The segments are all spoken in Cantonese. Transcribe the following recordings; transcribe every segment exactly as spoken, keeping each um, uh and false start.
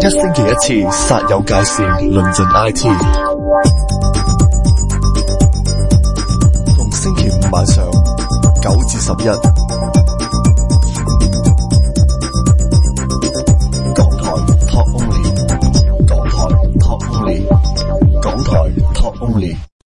一星期一次，煞有介事，論盡 I T。逢星期五晚上九至十一，港台 Talk Only， 港台 Talk Only， 港台 Talk Only。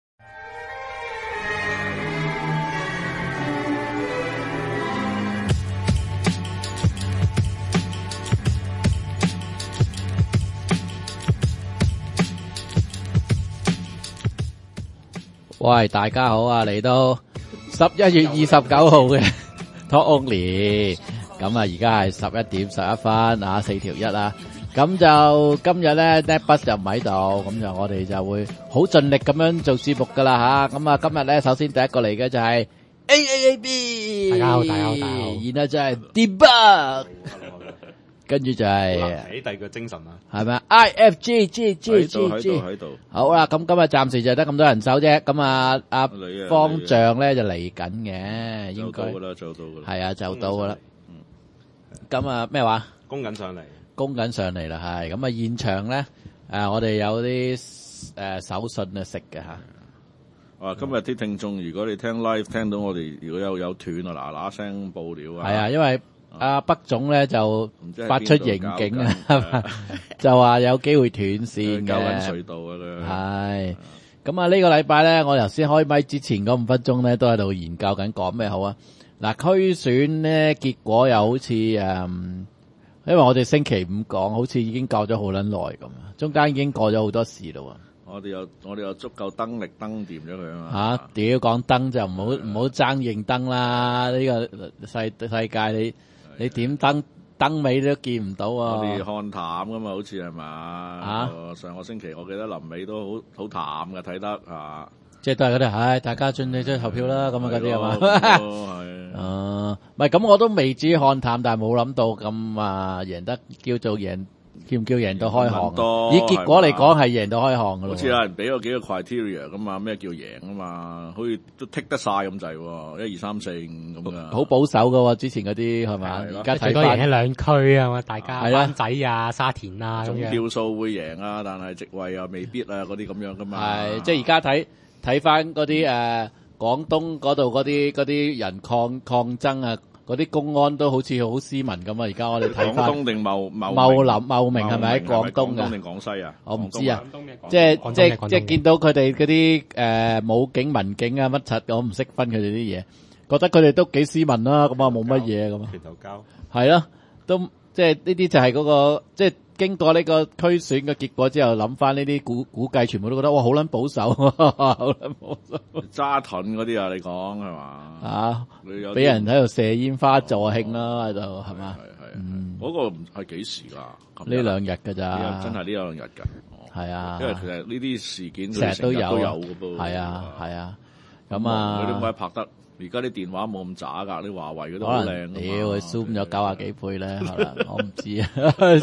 喂，大家好啊！嚟到十一月二十九號嘅 Talk Only， 咁啊，而家係十一點十一分啊，四條一啦。咁就今日咧 NetBus 就唔喺度，咁就我哋就會好盡力咁樣做節目噶啦吓。咁啊，今日咧首先第一個嚟嘅就係 A A A B， 大家好，大家好，大家好。 然後就係 Debug。跟住就係起第二個精神啊， 係咪啊 ？I F G G G G G 喺度。 好啦，咁今日暫時就得咁多人手啫。咁啊，阿方丈咧就嚟緊嘅，應該做到噶啦，做到噶啦。 係啊，就到噶啦。咁啊，咩話？ 攻緊上嚟， 攻緊上嚟啦，係。咁啊，現場咧，誒，我哋有啲誒手信啊食嘅吓。 啊，今日啲聽眾，如果你聽 live 聽到我哋，如果有有斷啊，嗱嗱聲報料啊。 係啊，因為阿北總咧就發出刑警啊，就話有機會斷線嘅。 交緊隧道啊，佢係。咁啊，呢個禮拜咧，我頭先開咪之前嗰五分鐘咧，都喺度研究緊講咩好啊。嗱，區選咧結果又好似誒，因為我哋星期五講，好似已經過咗好撚耐咁啊，中間已經過咗好多事咯。 我哋有我哋有足夠燈力燈掂咗佢啊嘛。 吓，屌講燈就唔好唔好爭認燈啦！呢個世世界你。你點燈燈尾都見唔到啊！ 我哋看淡噶嘛，好似係嘛？啊！上個星期我記得臨尾都好好淡嘅，睇得啊！ 即係都係嗰啲，唉，大家盡力出去投票啦，咁啊嗰啲係嘛？ 係啊，唔係咁，我都未至於看淡，但係冇諗到咁啊，贏得叫做贏。叫唔叫贏到開行？以結果嚟講係贏到開行噶咯。 好似有人俾咗幾個 criteria 咁嘛，咩叫贏啊嘛？好似都剔得晒咁滯，一二三四五咁啊。 好保守噶喎，之前嗰啲係嘛？而家睇多贏喺兩區啊嘛，大家係啦， 灣仔啊、沙田啊咁樣。 總票數會贏啊，但係席位啊未必啊，嗰啲咁樣噶嘛。 係，即係而家睇睇翻嗰啲誒廣東嗰度嗰啲嗰啲人抗抗爭啊。嗰啲公安都好似好斯文咁啊！而家我哋睇翻， 廣東定茂茂茂林茂明係咪喺廣東㗎？ 定廣西啊？ 我唔知啊，即係即係即係見到佢哋嗰啲誒武警民警啊乜柒，我唔識分佢哋啲嘢，覺得佢哋都幾斯文啦，咁啊冇乜嘢咁啊。 拳頭交係咯，都即係呢啲就係嗰個即係經過呢個區選嘅結果之後，諗翻呢啲估估計，全部都覺得哇好撚保守，好撚保守。 揸盾嗰啲啊，你講係嘛？ 啊！俾人喺度射煙花助慶啦，喺度係嘛？ 係係係，嗰個係幾時㗎？ 呢兩日㗎咋？ 真係呢兩日㗎。係啊， 因為其實呢啲事件成日都有都有㗎噃。 係啊係啊，咁啊， 佢點解拍得？而家啲電話冇咁渣㗎，啲華為嗰啲好靚。 屌，佢 zoom 咗九啊幾倍咧，可能我唔知啊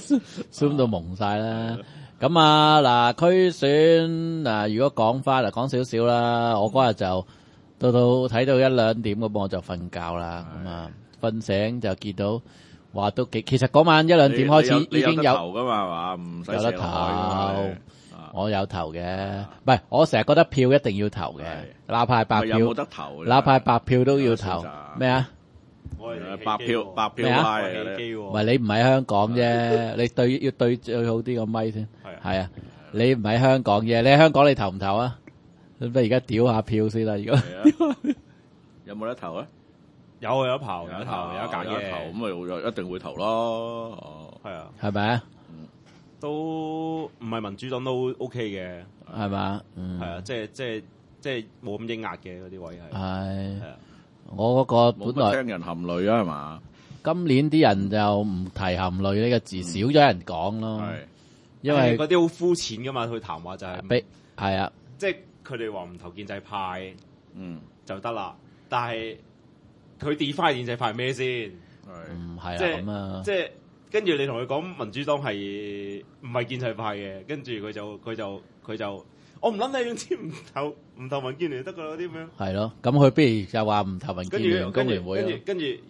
，zoom 到蒙晒啦。咁啊嗱，區選嗱，如果講翻嗱，講少少啦，我嗰日就。到到睇到一兩點咁，我就瞓覺啦。咁啊，瞓醒就見到話都幾，其實嗰晚一兩點開始已經有投噶嘛，係嘛？唔使有得投，我有投嘅。唔係，我成日覺得票一定要投嘅，哪怕白票， 有冇得投？ 哪怕白票都要投。咩啊？ 白票白票拉嘅， 唔係你唔喺香港啫，你對要對最好啲個咪先。係啊，你唔喺香港啫，你喺香港你投唔投啊？咁不如而家屌下票先啦，如果有冇得投啊？ 有有得投，有得投，有得揀嘅。 咁咪一定會投咯。 係啊， 係咪啊？ 都唔係民主黨都 OK 嘅， 係嘛？ 係啊，即係即係即係冇咁抑壓嘅嗰啲位係。 係，係啊，我嗰個本來聽人含淚啊，係嘛？ 今年啲人就唔提含淚呢個字，少咗人講咯。係，因為嗰啲好膚淺噶嘛，佢談話就係， 俾係啊， 即係。佢哋話唔投建制派，嗯就得啦。但係佢 define 建制派係咩先？ 係唔係啊？ 即係咁啊， 即係跟住你同佢講民主黨係唔係建制派嘅，跟住佢就佢就佢就我唔諗你，總之唔投唔投民建聯就得噶啦啲咁樣。 係咯，咁佢不如就話唔投民建聯工聯會。 跟住跟住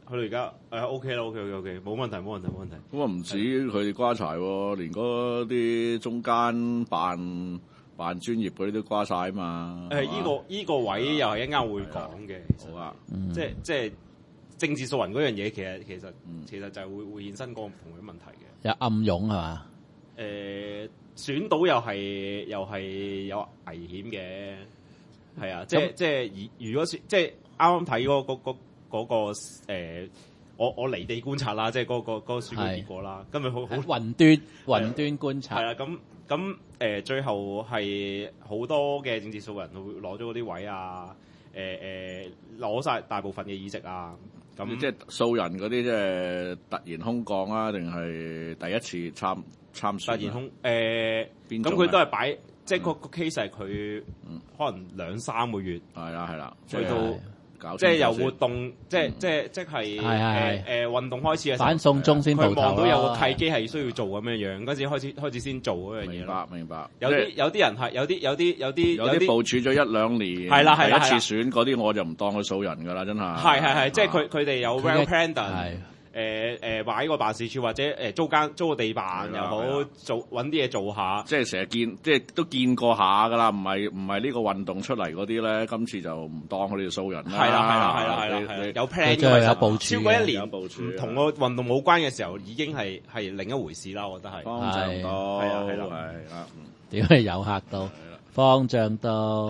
去到而家誒 OK 啦 OK OK OK 冇問題冇問題冇問題。 咁啊唔止佢哋瓜柴喎，連嗰啲中間辦辦專業嗰啲都瓜晒啊嘛。 誒依個依個位又係一陣間會講嘅，其實好啊， 即係即係政治素人嗰樣嘢，其實其實其實就係會會衍生個唔同嘅問題嘅。 有暗湧係嘛？ 誒選到又係又係有危險嘅，係啊，即係即係如如果選即係啱啱睇嗰嗰嗰嗰個誒，我我離地觀察啦，即係嗰個嗰個選舉結果啦，咁咪好好雲端雲端觀察係啦，咁咁誒最後係好多嘅政治素人會攞咗嗰啲位啊，誒誒攞晒大部分嘅議席啊。咁即係素人嗰啲，即係突然空降啊，定係第一次參參選？ 突然空誒，咁佢都係擺，即係個個 case 係佢可能兩三個月， 係啦係啦， 去到搞即係由活動，即係即係即係誒誒運動開始嘅時候， 反送中先佢蒲頭望到有個契機係需要做咁樣樣，嗰陣時開始開始先做嗰樣嘢明咯。 白明白。 有啲有啲人係有啲有啲有啲有啲部署咗一兩年， 係啦係啦第一次選嗰啲我就唔當佢素人㗎啦，真係。 係係係，即係佢佢哋有 well planned， 係誒誒擺個辦事處或者誒租間租個地板又好，做揾啲嘢做下。 即係成日見，即係都見過下㗎啦，唔係唔係呢個運動出嚟嗰啲咧，今次就唔當佢哋素人啦。 係啦係啦係啦係啦係啦，有 plan 即係有部署超過一年， 有部署唔同個運動冇關嘅時候，已經係係另一回事啦。我覺得係。 方丈到， 係啊係啦係啦。 點係有客到，方丈到，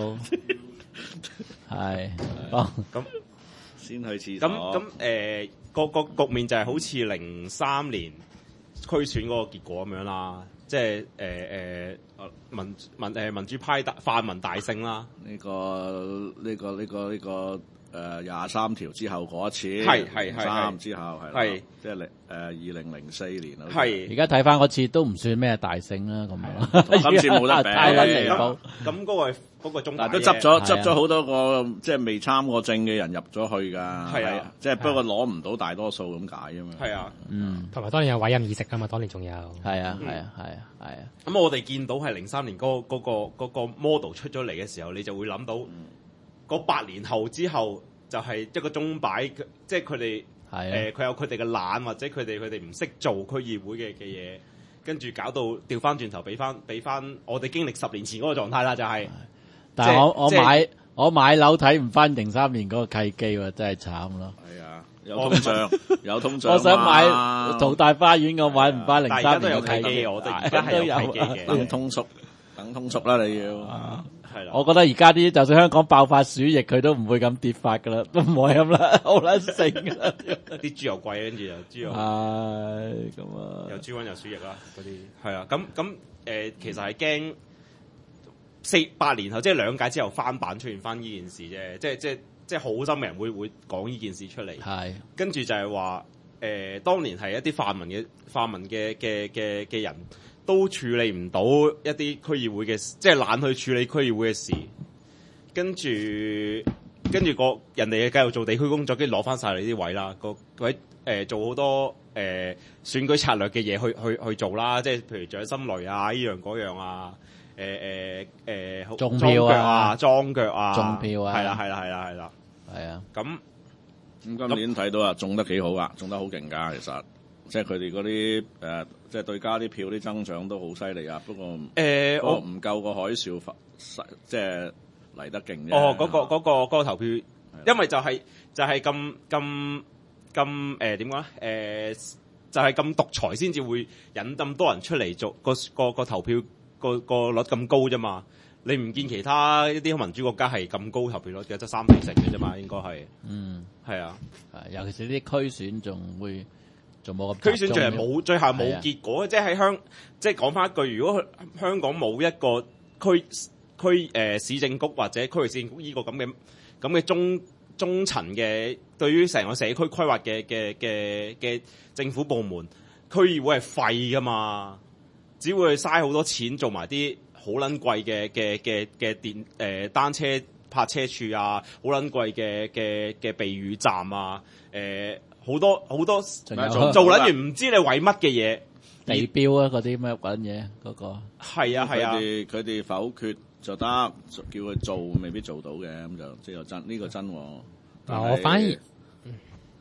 係方咁先去廁咁所。 咁誒個個局面就係好似零三年區選嗰個結果咁樣啦，即係誒誒民民誒民主派大泛民大勝啦。 呢個呢個呢個呢個誒廿三條之後嗰一次， 係係係三之後係啦係即係零誒二零零四年啦。 係而家睇翻嗰次都唔算咩大勝啦，咁樣今次冇得比太撚離譜。 咁嗰個嗰個中大嗱都執咗係啊執咗好多個即係未參過政嘅人入咗去㗎， 係啊， 即係不過攞唔到大多數咁解啫嘛。 係啊。 嗯， 同埋當年有委任議席㗎嘛，當年仲有。 係啊係啊係啊係啊， 咁我哋見到係零三年嗰、嗰個嗰、個嗰個 model 出咗嚟嘅時候，你就會諗到嗰八年後之後就係一個鐘擺，即係佢哋係誒佢有佢哋嘅懶或者佢哋佢哋唔識做區議會嘅嘅嘢，跟住搞到調翻轉頭俾翻俾翻我哋經歷十年前嗰個狀態啦，就係、 但係我我即係買我買樓睇唔翻零三年嗰個契機喎，真係慘咯。 係啊，有通脹，有通脹。 我想買淘大花園，我買唔翻零但係而家都有三年嘅契機嘅，我覺得而家係有契機嘅， 等通縮，等通縮啦，你要。 係啦。 我覺得而家啲就算香港爆發鼠疫，佢都唔會咁跌法噶啦，都唔會咁啦，好撚性噶啦。 啲豬油貴，跟住又豬油。 係咁啊！ 有豬瘟有鼠疫啦，嗰啲係啊，咁咁誒，其實係驚四八年後，即係兩屆之後翻版出現翻呢件事啫，即係即係即係好心嘅人會會講呢件事出嚟， 係跟住就係話誒，當年係一啲泛民嘅泛民嘅嘅嘅嘅人都處理唔到一啲區議會嘅，即係懶去處理區議會嘅事，跟住跟住個人哋嘅繼續做地區工作，跟住攞翻晒你啲位啦，個位誒、呃、做好多誒、呃、選舉策略嘅嘢去去去做啦，即係譬如掌心雷啊，呢樣嗰樣啊，誒誒誒種票啊裝腳啊， 種票啊係啦係啦係啦係啦， 係啊， 咁咁今年睇到啊，種得幾好啊，種得好勁㗎，其實。即係佢哋嗰啲誒，即係對家啲票啲增長都好犀利啊！不過誒， 誒我唔夠個海嘯發，即係嚟得勁啫。 哦，嗰、個嗰、個嗰、個投票，因為就係、就係咁咁咁誒點講咧？誒就係咁獨裁先至會引咁多人出嚟做個個個投票個個率咁高啫嘛。你唔見其他一啲民主國家係咁高投票率嘅，得三四成嘅啫嘛，應該係。 嗯， 係啊， 係尤其是啲區選仲會。仲冇咁區選仲係冇，最後冇結果， 啊、 即係喺香，即係講翻一句，如果香港冇一個區區誒、呃、市政局或者區域市政局呢個咁嘅咁嘅中中層嘅，對於成個社區規劃嘅嘅嘅嘅政府部門，區議會係廢噶嘛，只會嘥好多錢做埋啲好撚貴嘅嘅嘅嘅電誒、呃、單車泊車處啊，好撚貴嘅嘅嘅避雨站啊，誒、呃。好多好多做做撚完唔知你為乜嘅嘢， 地標啊嗰啲咩揾嘢嗰個係啊係啊， 佢哋佢哋否決就得，叫佢做未必做到嘅，咁就即係真呢個真喎。 嗱我反而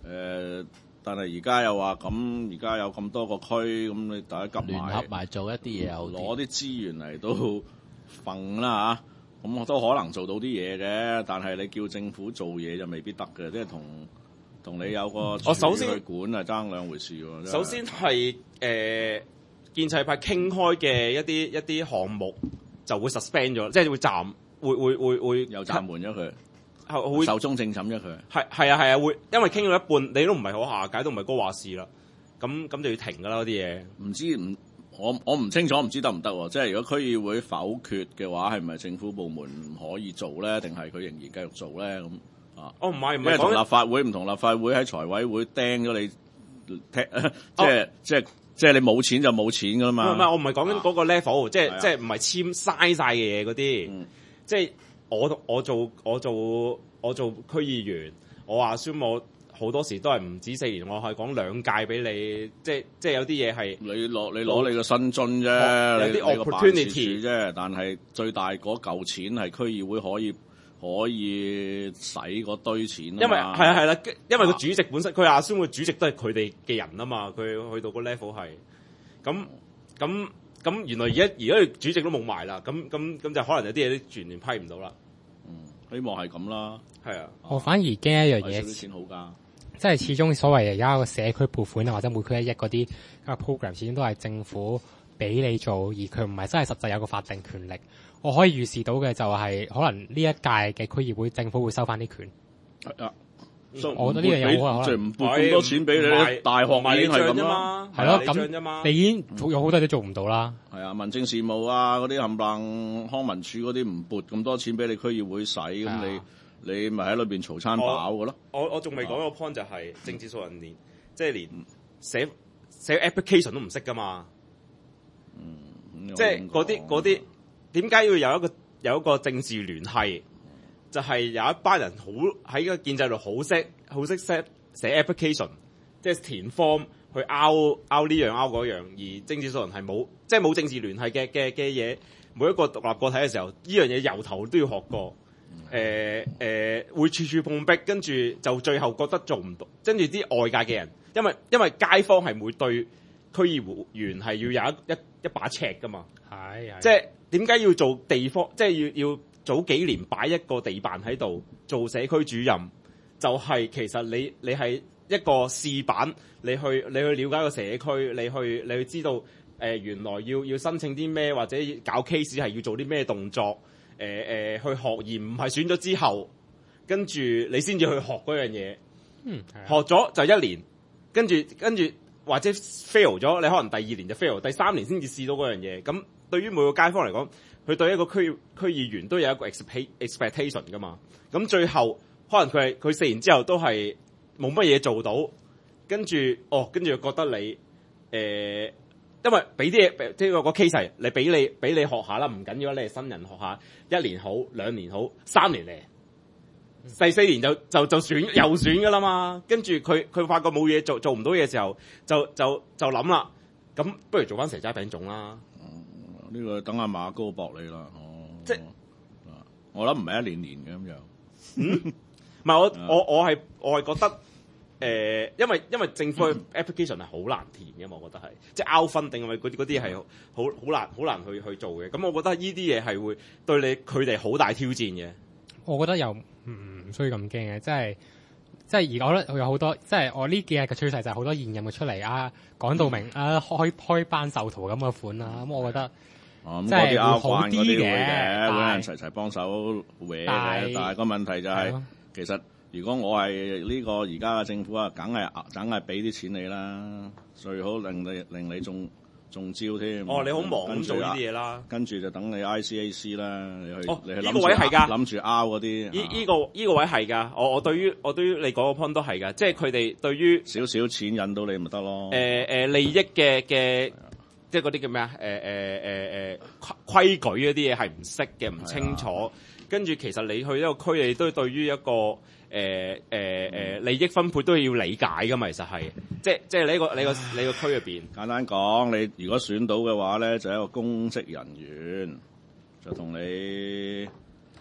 呃但係而家又話咁，而家有咁多個區，咁你大家夾聯合埋埋做一啲嘢又攞啲資源嚟到揈啦嚇，咁我都可能做到啲嘢嘅。但係你叫政府做嘢就未必得嘅，即係同同你有個我首先去管係爭兩回事喎。 首先係誒、呃、建制派傾開嘅一啲一啲項目就會 suspend 咗，即係會暫會會會會又暫緩咗佢。 會壽終正寢咗佢， 係係啊係啊，會因為傾到一半，你都唔係好下解，都唔係高話事啦，咁咁就要停噶啦嗰啲嘢。 唔知唔我我唔清楚，唔知得唔得喎？即係如果區議會否決嘅話，係咪政府部門唔可以做咧？定係佢仍然繼續做咧？咁啊？ 哦唔係唔因為同係講立法會唔同立法會喺財委會釘咗你，踢即係即係即係你冇錢就冇錢噶啦嘛。 唔係我唔係講緊嗰個 level，、啊、即係、啊、即係唔係簽嘥晒嘅嘢嗰啲， 嗯、 即係。我我做我做我做區議員，我話宣我好多時都係唔止四年，我係講兩屆俾你，即係即係有啲嘢係你攞你攞你個薪津啫， 有啲 opportunity 啫，但係最大嗰嚿錢係區議會可以可以使嗰堆錢啊嘛。 因為係啊係啦，因為個主席本身佢阿宣個主席都係佢哋嘅人啊嘛，佢去到個 level 係咁咁。咁原來而家而家佢主席都冇埋啦，咁咁咁就可能有啲嘢都全年批唔到啦。 嗯，希望係咁啦。 係啊， 我反而驚一樣嘢， 啲錢好㗎， 即係始終所謂而家個社區撥款啊，或者每區一億嗰啲個 program，始終都係政府俾你做，而佢唔係真係實際有個法定權力。我可以預示到嘅就係可能呢一屆嘅區議會政府會收翻啲權。 係啊。 我覺得呢樣嘢好可能， 即係唔撥咁多錢俾你，大學已經係咁啦， 係咯，咁你已經有好多嘢都做唔到啦。 係啊，民政事務啊，嗰啲冚唪唥康文署嗰啲唔撥咁多錢俾你區議會使，咁你你咪喺裏邊嘈餐飽嘅咯。 我我仲未講個 point 就係政治素人連，即係連寫寫 application 都唔識噶嘛。嗯，即係嗰啲嗰啲點解要有一個有一個政治聯繫？就係有一班人好喺個建制度好識好識寫寫 application， 即係填 form 去拗拗呢樣拗嗰樣，而政治素人係冇即係冇政治聯繫嘅嘅嘅嘢。每一個獨立個體嘅時候，呢樣嘢由頭都要學過。誒、呃、誒、呃，會處處碰壁，跟住就最後覺得做唔到，跟住啲外界嘅人，因為因為街坊係會對區議員係要有一一一把尺噶嘛。 係係， 即係點解要做地方？即係要要。早幾年擺一個地辦喺度做社區主任，就係、是、其實你你係一個試版，你去你去了解個社區，你去你去知道誒、呃、原來要要申請啲咩，或者搞 case 係要做啲咩動作，誒、呃、誒、呃、去學，而唔係選咗之後，跟住你先至去學嗰樣嘢。 嗯， 學咗就一年，跟住跟住或者 fail 咗，你可能第二年就 fail，第三年先至試到嗰樣嘢。咁對於每個街坊嚟講，佢對一個區區議員都有一個 expectation 噶嘛，咁最後可能佢係佢四年之後都係冇乜嘢做到，跟住哦，跟住覺得你誒、呃，因為俾啲嘢即係個 case 係你俾你俾你學下啦，唔緊要，你係新人學下，一年好，兩年好，三年嚟，第四年就就就選又選噶啦嘛，跟住佢佢發覺冇嘢做，做唔到嘢嘅時候，就就就諗啦，咁不如做翻蛇齋餅粽啦。 呢、這個等阿馬高博你啦，哦， 即係我諗唔係一年年嘅咁樣， 嗯，唔係我我我係我係覺得誒、呃，因為因為政府嘅 application 係好難填嘅嘛，我覺得係即係 out 分定係嗰啲嗰啲係好好難好難去去做嘅，咁我覺得呢啲嘢係會對你佢哋好大挑戰嘅。 我覺得又唔唔需要咁驚嘅，即係即係而家我覺得有好多，即係我呢幾日嘅趨勢就係好多現任嘅出嚟啊，講到明啊，開開班授徒咁嘅款啦，咁我覺得。 哦，咁即係嗰啲拗好慣嗰啲啲會嘅， 嘅， 會有人齊齊幫手搲嘅。但係個問題就係、是，其實如果我係呢個而家嘅政府啊，梗係梗係俾啲錢你啦，最好令你令你中中招添。 哦，你好忙咁做呢啲嘢啦， 跟住就等你 I C A C 啦，你去、 哦、 你去呢個位係㗎， 諗住拗嗰啲。 呢依、這個依、這個位係㗎，我我對於我對於你講個 point 都係㗎，即係佢哋對於少少錢引到你咪得咯。誒、 呃、誒、呃、利益嘅嘅。即係嗰啲叫咩啊？誒誒誒誒規矩嗰啲嘢係唔識嘅，唔清楚。跟住其實你去一個區，你都對於一個誒誒誒利益分配都要理解㗎嘛。其實係，即係即係你個你個你個區入邊。 簡單講，你如果選到嘅話咧，就係一個公職人員，就同你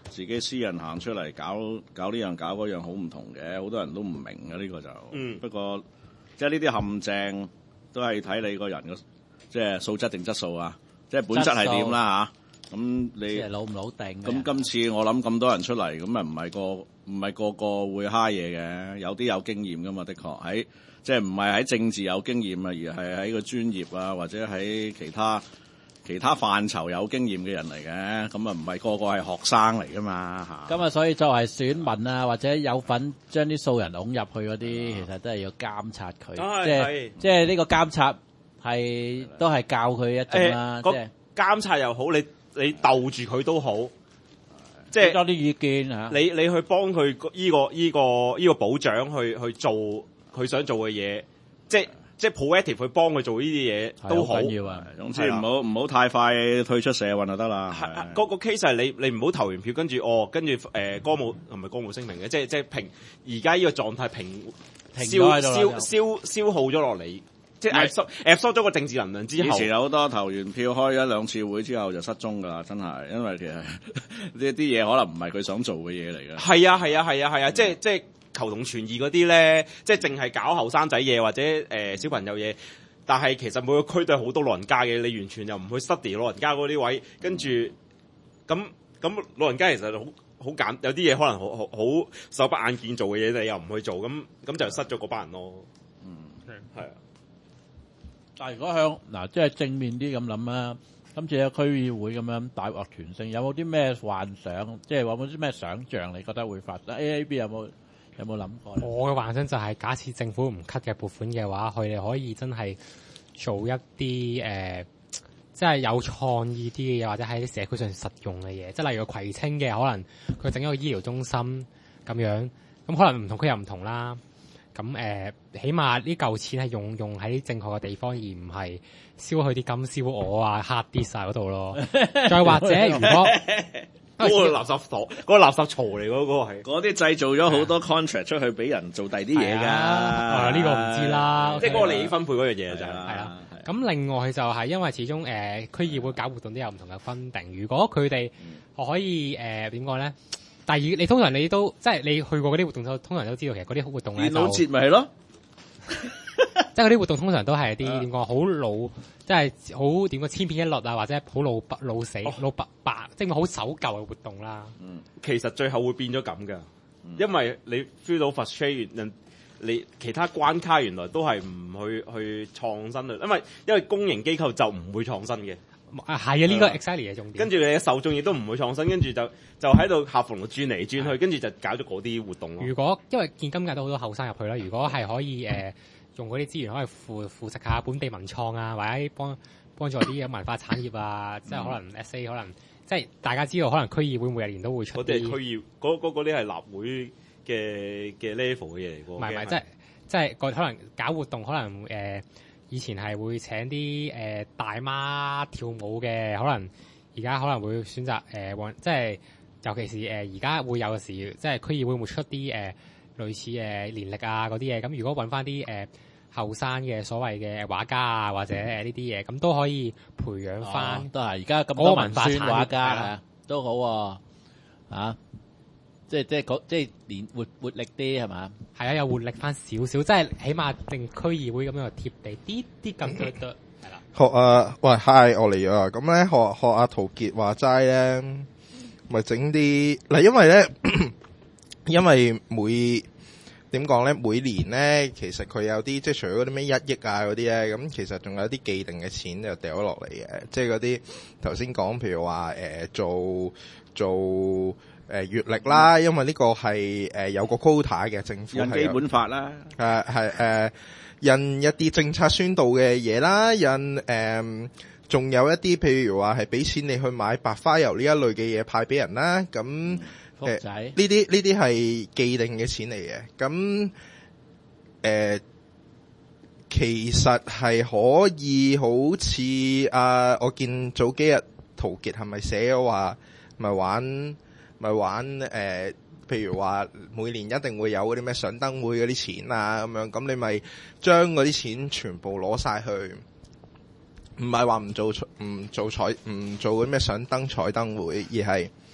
自己私人行出嚟搞搞呢樣搞嗰樣好唔同嘅，好多人都唔明嘅呢個就。 嗯。 不過即係呢啲陷阱都係睇你個人嘅即係素質定質素啊，即係本質係點啦嚇。咁你即係老唔老定？ 咁今次我諗咁多人出嚟，咁啊唔係個唔係個個會蝦嘢嘅，有啲有經驗噶嘛，的確喺即係唔係喺政治有經驗啊，而係喺個專業啊，或者喺其他其他範疇有經驗嘅人嚟嘅，咁啊唔係個個係學生嚟噶嘛嚇。 咁啊，所以作為選民啊，或者有份將啲素人擁入去嗰啲，其實都係要監察佢， 啊、 即係即係呢個監察係都係教佢一種啦，即係監察又好，你你鬥住佢都好，即係多啲意見嚇。 你你去幫佢依個依個依個保長去去做佢想做嘅嘢，即係即係 proactive 去幫佢做呢啲嘢都好。 緊要啊！ 總之唔好唔好太快退出社運就得啦。 嗰個 case 係你你唔好投完票，跟住哦，跟住誒歌舞係咪歌舞升平嘅？即係即係平而家呢個狀態平消消消消耗咗落嚟。即係 absorb absorb 咗個政治能量之後， 以前有好多投完票開一兩次會之後就失蹤㗎啦，真係，因為其實呢啲嘢可能唔係佢想做嘅嘢嚟嘅。 係啊係啊係啊係啊！即係即係求同存異嗰啲咧，即係淨係搞後生仔嘢或者誒、呃、小朋友嘢，但係其實每個區都係好多老人家嘅，你完全又唔去 study 老人家嗰啲位，跟住咁咁老人家其實好好簡有啲嘢可能好好好手不眼見做嘅嘢，你又唔去做，咁咁就失咗嗰班人咯。 嗯， 係啊。 但係如果向嗱，即係正面啲咁諗啦，今次喺區議會咁樣大獲全勝，有冇啲咩幻想？即係有冇啲咩想像？你覺得會發生 ？A A B 有冇有冇諗過？ 我嘅幻想就係假設政府唔 cut 嘅撥款嘅話，佢哋可以真係做一啲誒、呃，即係有創意啲嘅嘢，或者喺啲社區上實用嘅嘢。即係例如葵青嘅，可能佢整一個醫療中心咁樣，咁可能唔同區又唔同啦。咁誒、呃，起碼呢嚿錢係用用喺正確嘅地方，而唔係燒去啲金燒鵝啊、hard disk 啊嗰度咯。再或者，如果嗰個垃圾桶、嗰、嗰個垃圾槽嚟嗰個係， 嗰啲製造咗好多 contract 出去俾人做第啲嘢㗎。 啊，呢、呢個唔知啦。 即係嗰個利益分配嗰樣嘢就係。 係啦。咁另外就係因為始終誒、呃、區議會搞活動都有唔同嘅分定，如果佢哋可以誒點講咧？但係你通常你都即係你去過嗰啲活動就通常都知道，其實嗰啲活動咧電腦節咪係咯， 即係嗰啲活動通常都係啲點講好老，即係好點講千篇一律啊，或者好老白老死、哦、老白白，即係好守舊嘅活動啦。 嗯，其實最後會變咗咁㗎，因為你 feel 到 frustration，你其他關卡原來都係唔去去創新嘅，因為因為公營機構就唔會創新嘅。 啊，係啊，呢、這個 exactly 嘅重點。 跟住你嘅受眾亦都唔會創新，跟住就就喺度客房度轉嚟轉去，跟住就搞咗嗰啲活動咯。 如果因為見今屆都好多後生入去啦，如果係可以誒、呃、用嗰啲資源可以扶扶持下本地文創啊，或者幫幫助啲文化產業啊，即係可能 S A 可能即係大家知道，可能區議會每年都會出啲。嗰啲係區議， 嗰嗰嗰啲係立會嘅嘅 level 嘅嘢嚟㗎。 唔係唔係，即係即係個可能搞活動，可能誒。呃以前係會請啲誒、呃、大媽跳舞嘅，可能而家可能會選擇誒、呃，即係尤其是誒而家會有時，即係區議會會出啲誒、呃、類似誒、呃、年歷啊嗰啲嘢。咁如果揾翻啲誒後生嘅所謂嘅畫家啊，或者誒呢啲嘢，咁都可以培養翻、哦。 都係而家咁多文宣畫家係都好喎、啊，啊！即係即係即係連活活力啲係嘛？ 係啊，有活力翻少少，即係起碼令區議會咁樣貼地啲啲咁多得係啦。 學啊，喂 ，hi， 我嚟咗啊！咁咧學學阿陶傑話齋咧，咪整啲嗱，因為咧，因為每點講咧，每年咧，其實佢有啲即係除咗嗰啲咩一億啊嗰啲咧，咁其實仲有啲既定嘅錢就掉咗落嚟嘅，即係嗰啲頭先講，譬如話誒、呃、做做。誒、呃、月曆啦，因為呢個係誒、呃、有個 quota 嘅，政府係印基本法啦， 誒係誒印一啲政策宣導嘅嘢啦，印誒仲、呃、有一啲譬如話係俾錢你去買白花油呢一類嘅嘢派俾人啦，咁誒呢啲呢啲係既定嘅錢嚟嘅，咁誒、呃、其實係可以好似啊，我見早幾日陶傑係咪寫咗話咪玩？咪玩誒、呃，譬如話每年一定會有嗰啲咩上燈會嗰啲錢啊，咁樣咁你咪將嗰啲錢全部攞晒去，唔係話唔做唔做彩唔做嗰啲咩上燈彩燈會，而係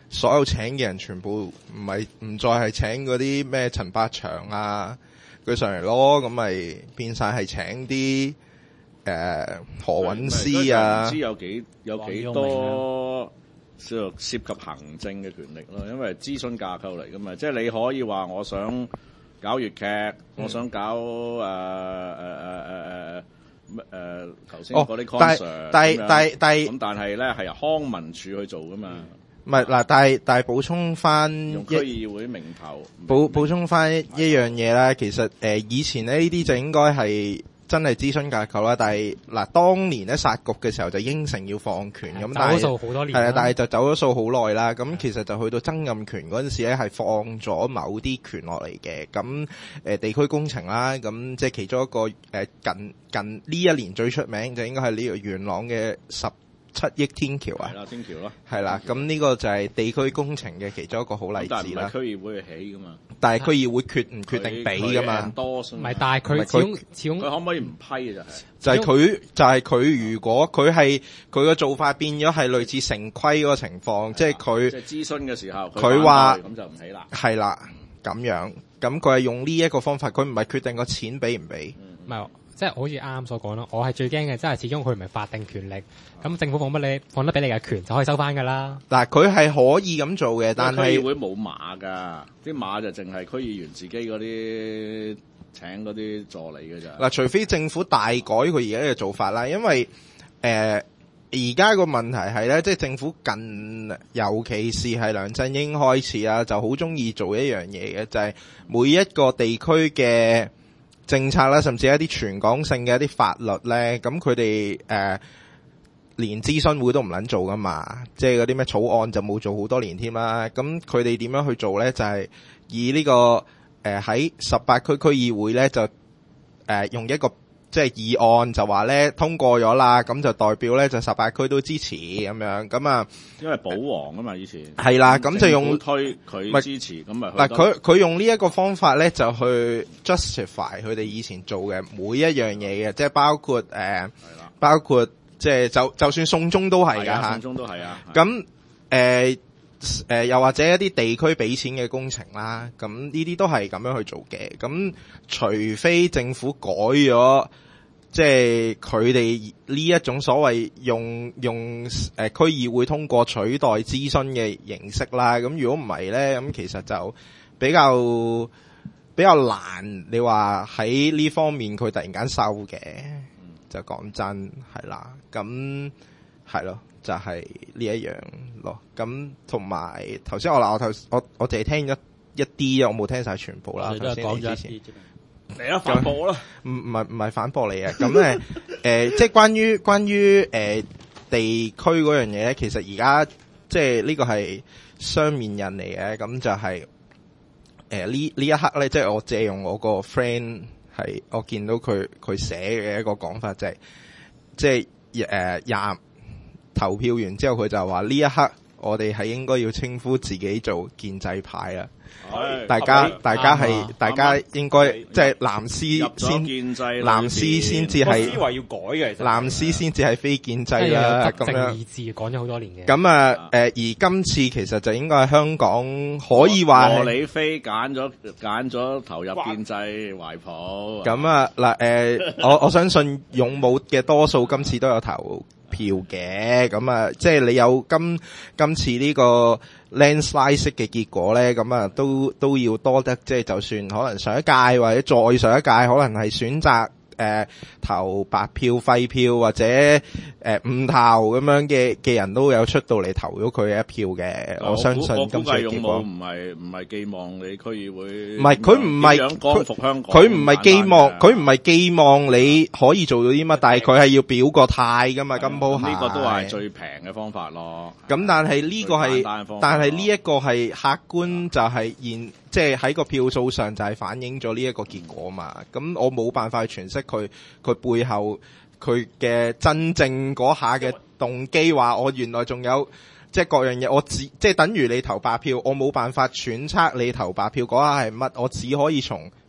所有請嘅人全部唔係唔再係請嗰啲咩陳百祥啊佢上嚟咯，咁咪變晒係請啲誒、呃、何韻詩啊， 唔知有幾有幾多涉涉及行政嘅權力咯，因為諮詢架構嚟噶嘛，即係你可以話我想搞粵劇，嗯、我想搞誒誒誒誒誒誒頭先嗰啲 concert， 但係但係但係咁，但係咧係由康文署去做噶嘛。 唔係嗱，但係但係補充翻用區議會名頭， 補補充翻一樣嘢啦。其實誒、呃、以前咧呢啲就應該係真係諮詢架構啦。但係嗱、呃，當年咧殺局嘅時候就應承要放權咁，但係走咗數好多年， 係啊，但係就走咗數好耐啦。咁其實就去到曾蔭權嗰陣時咧，係放咗某啲權落嚟嘅。咁誒、呃、地區工程啦，咁即係其中一個誒、呃、近近呢一年最出名就應該係呢個元朗嘅十七億天橋啊， 係啦，天橋咯， 係啦，咁呢個就係地區工程嘅其中一個好例子啦。 但係唔係區議會去起噶嘛？ 但係區議會決唔決定俾噶嘛？ 多唔係，但係佢始終始終佢可唔可以唔批嘅就係？ 就係佢就係佢如果佢係佢嘅做法變咗係類似城規嗰個情況，即係佢即係諮詢嘅時候， 佢話咁就唔起啦。 係啦，咁樣咁佢係用呢一個方法，佢唔係決定個錢俾唔俾。 唔係。即係好似啱啱所講咯，我係最驚嘅，即係始終佢唔係法定權力，咁政府放乜你放得俾你嘅權就可以收翻噶啦。 嗱，佢係可以咁做嘅，但係區議會冇馬噶，啲馬就淨係區議員自己嗰啲請嗰啲助理嘅咋。 嗱，除非政府大改佢而家嘅做法啦，因為誒而家個問題係咧，即係政府近，尤其是係梁振英開始啦，就好中意做一樣嘢嘅，就係、是、每一個地區嘅政策啦，甚至一啲全港性嘅一啲法律咧，咁佢哋誒連諮詢會都唔撚做噶嘛，即係嗰啲咩草案就冇做好多年添啦。咁佢哋點樣去做咧？就係、是、以呢、這個誒喺十八區區議會咧，就誒、呃、用一個即係議案就話咧通過咗啦，咁就代表咧就十八區都支持咁樣。咁啊， 因為保皇啊嘛，以前係啦，咁就用推佢支持咁咪嗱，佢佢用呢一個方法咧，就去 justify 佢哋以前做嘅每一樣嘢嘅，即係包括誒，呃、包括即係就就算送中都係噶吓， 送中都係啊。 咁誒誒，又或者一啲地區俾錢嘅工程啦，咁呢啲都係咁樣去做嘅。咁除非政府改咗。即係佢哋呢一種所謂用用誒區、呃、議會通過取代諮詢嘅形式啦，咁如果唔係咧，咁其實就比較比較難。你話喺呢方面佢突然間收嘅，嗯、就講真係啦。咁係咯，就係、是、呢一樣咯。咁同埋頭先我嗱，我頭我我淨係聽咗一啲，我冇聽晒全部啦。頭先你之前。 嚟啦，反駁啦！ 唔唔係唔係反駁你啊！咁咧誒，即係關於關於誒、呃、地區嗰樣嘢咧，其實而家即係呢個係雙面人嚟嘅，咁就係誒呢呢一刻咧，即係我借用我個 friend 係我見到佢佢寫嘅一個講法，就係即係誒廿投票完之後，佢就話呢一刻我哋係應該要稱呼自己做建制派啦。大家大家係大家應該即係藍絲先，藍絲先至係思維要改嘅，藍絲先至係非建制啦。咁樣意志講咗好多年嘅。 咁啊誒，而今次其實就應該係香港可以話係羅李飛揀咗揀咗投入建制懷抱。 咁啊嗱誒，我我相信勇武嘅多數今次都有投票嘅，咁啊即係你有今今次呢個landslide 式嘅結果咧，咁啊都都要多得，即係就算可能上一屆或者再上一屆，可能係選擇誒、呃、投白票廢票或者誒唔投咁樣嘅嘅人都有出到嚟投咗佢嘅一票嘅。我相信今次嘅結果唔係唔係寄望你區議會， 唔係佢唔係佢佢唔係寄望佢唔係寄望你可以做到啲乜，但係佢係要表個態噶嘛。金鋪係呢個都係最平嘅方法咯。 咁但係呢個係但係呢一個係客觀就係現即係喺個票數上就係反映咗呢一個結果嘛。咁我冇辦法去詮釋佢佢背後佢嘅真正嗰下嘅動機，話我原來仲有即係各樣嘢，我只即係等於你投白票，我冇辦法揣測你投白票嗰下係乜，我只可以從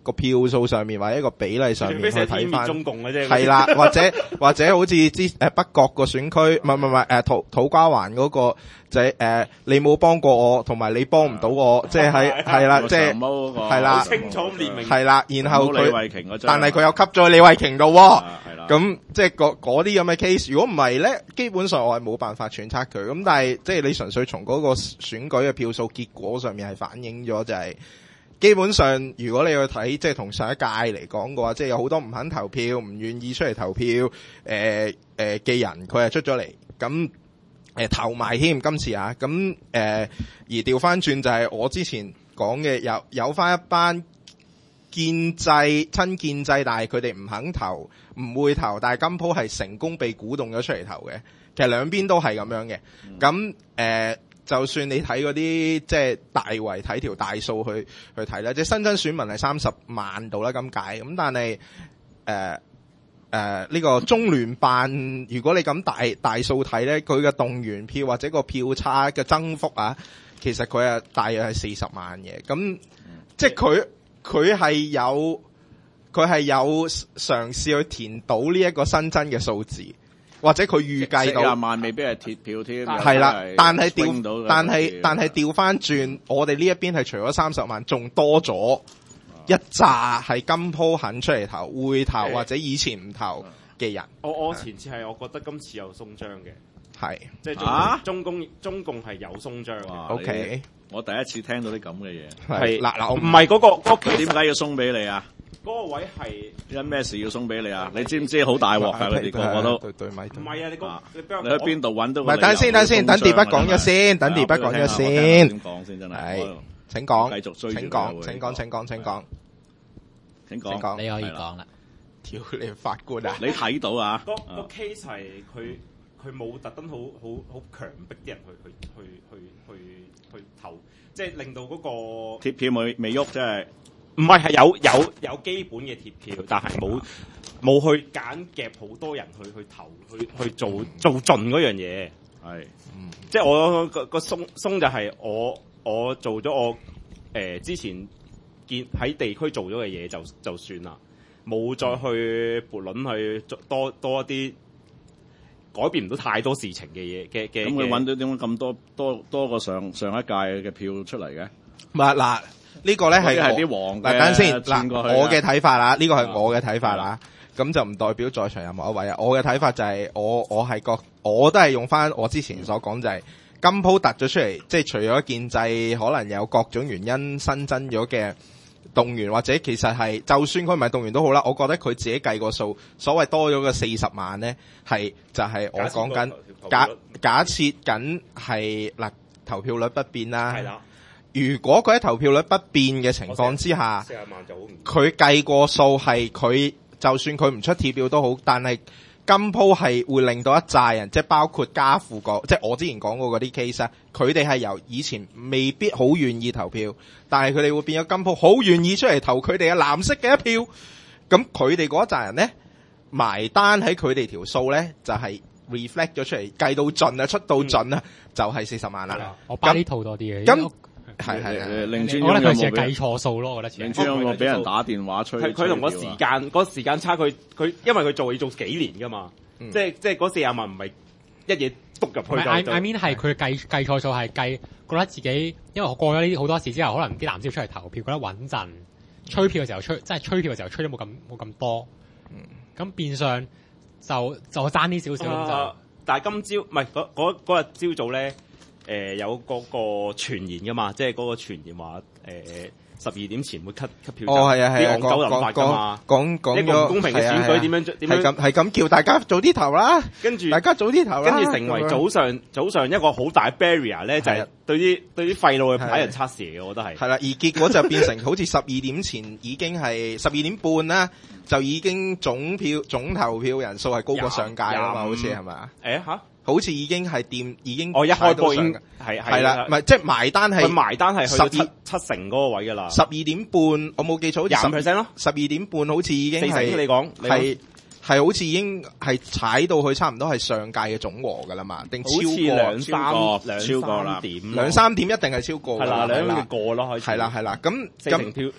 個票數上面或者一個比例上面去睇翻， 中共嘅啫， 係啦，或者或者好似之誒北角個選區，唔係唔係唔係誒土土瓜灣嗰個就係誒你冇幫過我，同埋你幫唔到我，即係喺係啦，即係係啦， 清楚列明係啦，然後李慧瓊嗰張， 但係佢又吸咗李慧瓊度喎， 係啦， 咁即係嗰嗰啲咁嘅 case，如果唔係咧，基本上我係冇辦法揣測佢，咁但係即係你純粹從嗰個選舉嘅票數結果上面係反映咗就係。基本上，如果你去睇，即係同上一屆嚟講嘅話，即係有好多唔肯投票、唔願意出嚟投票，誒誒嘅人，佢係出咗嚟，咁誒投埋添。今次啊，咁誒、呃、而調翻轉就係我之前講嘅，有有翻一班建制親建制，但係佢哋唔肯投，唔會投，但係今鋪係成功被鼓動咗出嚟投嘅。其實兩邊都係咁樣嘅。咁誒。呃就算你睇嗰啲即係大圍睇條大數去去睇啦，即係新增選民係三十萬度啦，今屆咁，但係誒誒呢個中聯辦，如果你咁大大數睇咧，佢嘅動員票或者個票差嘅增幅啊，其實佢係大約係四十萬嘅，咁即係佢佢係有佢係有嘗試去填到呢一個新增嘅數字。或者佢預計到廿萬未必係鐵票添， 係啦，但係調，但係但係調翻轉，我哋呢一邊係除咗三十萬，仲多咗一紮係今鋪肯出嚟投、會投或者以前唔投嘅人。 我我前次係我覺得今次有鬆張嘅， 係即係中、啊、中共中共係有鬆張嘅。 O K， 我第一次聽到啲咁嘅嘢。 係嗱嗱， 唔係嗰個嗰點解要鬆俾你啊？ 嗰個位係因咩事要送俾你啊？你知唔知好大鑊㗎？佢哋個個都對對咪唔係啊！你講你俾我你喺邊度揾到？ 唔係等先等先，等電筆講咗先，等電筆講咗先。 點講先真係？ 係請講， 繼續追。 請講，請講，請講，請講， 請講。 你可以講啦。 屌你法官啊！ 你睇到啊？ 個個 case 係佢佢冇特登好好好強迫啲人去去去去去去投，即係令到嗰個貼票未未喐，即係。 唔係，係有有有基本嘅貼票，但係冇冇去揀夾好多人去去投去去做做盡嗰樣嘢。 係， 嗯，即係我個個鬆鬆就係我我做咗我誒、呃、之前見喺地區做咗嘅嘢就就算啦，冇再去撥輪去多多一啲改變唔到太多事情嘅嘢嘅嘅。 咁佢揾到點解咁多多多過上上一屆嘅票出嚟嘅？ 唔係嗱。呢個咧係係啲黃嗱，等先嗱，我嘅睇法啦，呢個係我嘅睇法啦，咁就唔代表在場任何一位啊。我嘅睇法就係我我係覺，我都係用翻我之前所講就係今鋪突咗出嚟，即係除咗建制可能有各種原因新增咗嘅動員，或者其實係就算佢唔係動員都好啦，我覺得佢自己計個數，所謂多咗嘅四十萬咧，係就係我講緊假假設緊係嗱投票率不變啦。係啦。如果佢喺投票率不變嘅情況之下，佢計過數係佢就算佢唔出貼票都好，但係今鋪係會令到一紮人，即係包括家父個，即係我之前講過嗰啲 case 啊，佢哋係由以前未必好願意投票，但係佢哋會變咗今鋪好願意出嚟投佢哋嘅藍色嘅一票，咁佢哋嗰一紮人咧埋單喺佢哋條數咧就係、是、reflect 咗出嚟，計到盡啊，出到盡啊，嗯、就係四十萬啦。 我包呢套多啲嘅。 咁係係係， 令尊我覺得佢係計錯數咯，我覺得。 令尊有冇俾人打電話催？ 佢同個時間嗰、嗰個時間差，佢佢因為佢做要做幾年噶嘛，嗯、即係即係嗰四十萬唔係一嘢篤入去。 I I mean 係佢計計錯數係計覺得自己，因為我過咗呢啲好多事之後，可能啲藍絲出嚟投票覺得穩陣，吹票嘅時候吹，即係吹票嘅時候吹得冇咁冇咁多。咁、嗯、變相就就爭啲少少咁就。 啊、但係今朝唔係嗰嗰嗰日朝早咧。誒、呃、有嗰個傳言噶嘛，即係嗰個傳言話誒十二點前會 cut cut 票。 哦，係啊係啊， 講講講講講一個唔公平嘅選舉點樣點樣係咁係咁叫大家早啲投啦， 跟住大家早啲投啦， 跟住成為早上早上一個好大 barrier 咧，就係、是、對啲對啲廢老嘅牌人測試嘅，我覺得係。係啦，而結果就變成好似十二點前已經係十二點半啦，就已經總票總投票人數係高過上屆啦嘛，好似係咪？誒嚇。好似已經係掂，已經我、哦、一開波已經係係啦，唔係即係埋單係埋單係去到七七成嗰個位㗎啦。 十二點半我冇記錯，廿 percent 咯。十二點半好似已經係你講係係好似已經係踩到去差唔多係上屆嘅總和㗎啦嘛，定超過兩三兩超過啦點兩三點一定係超過㗎係啦，兩個過咯， 係啦係啦咁咁四成票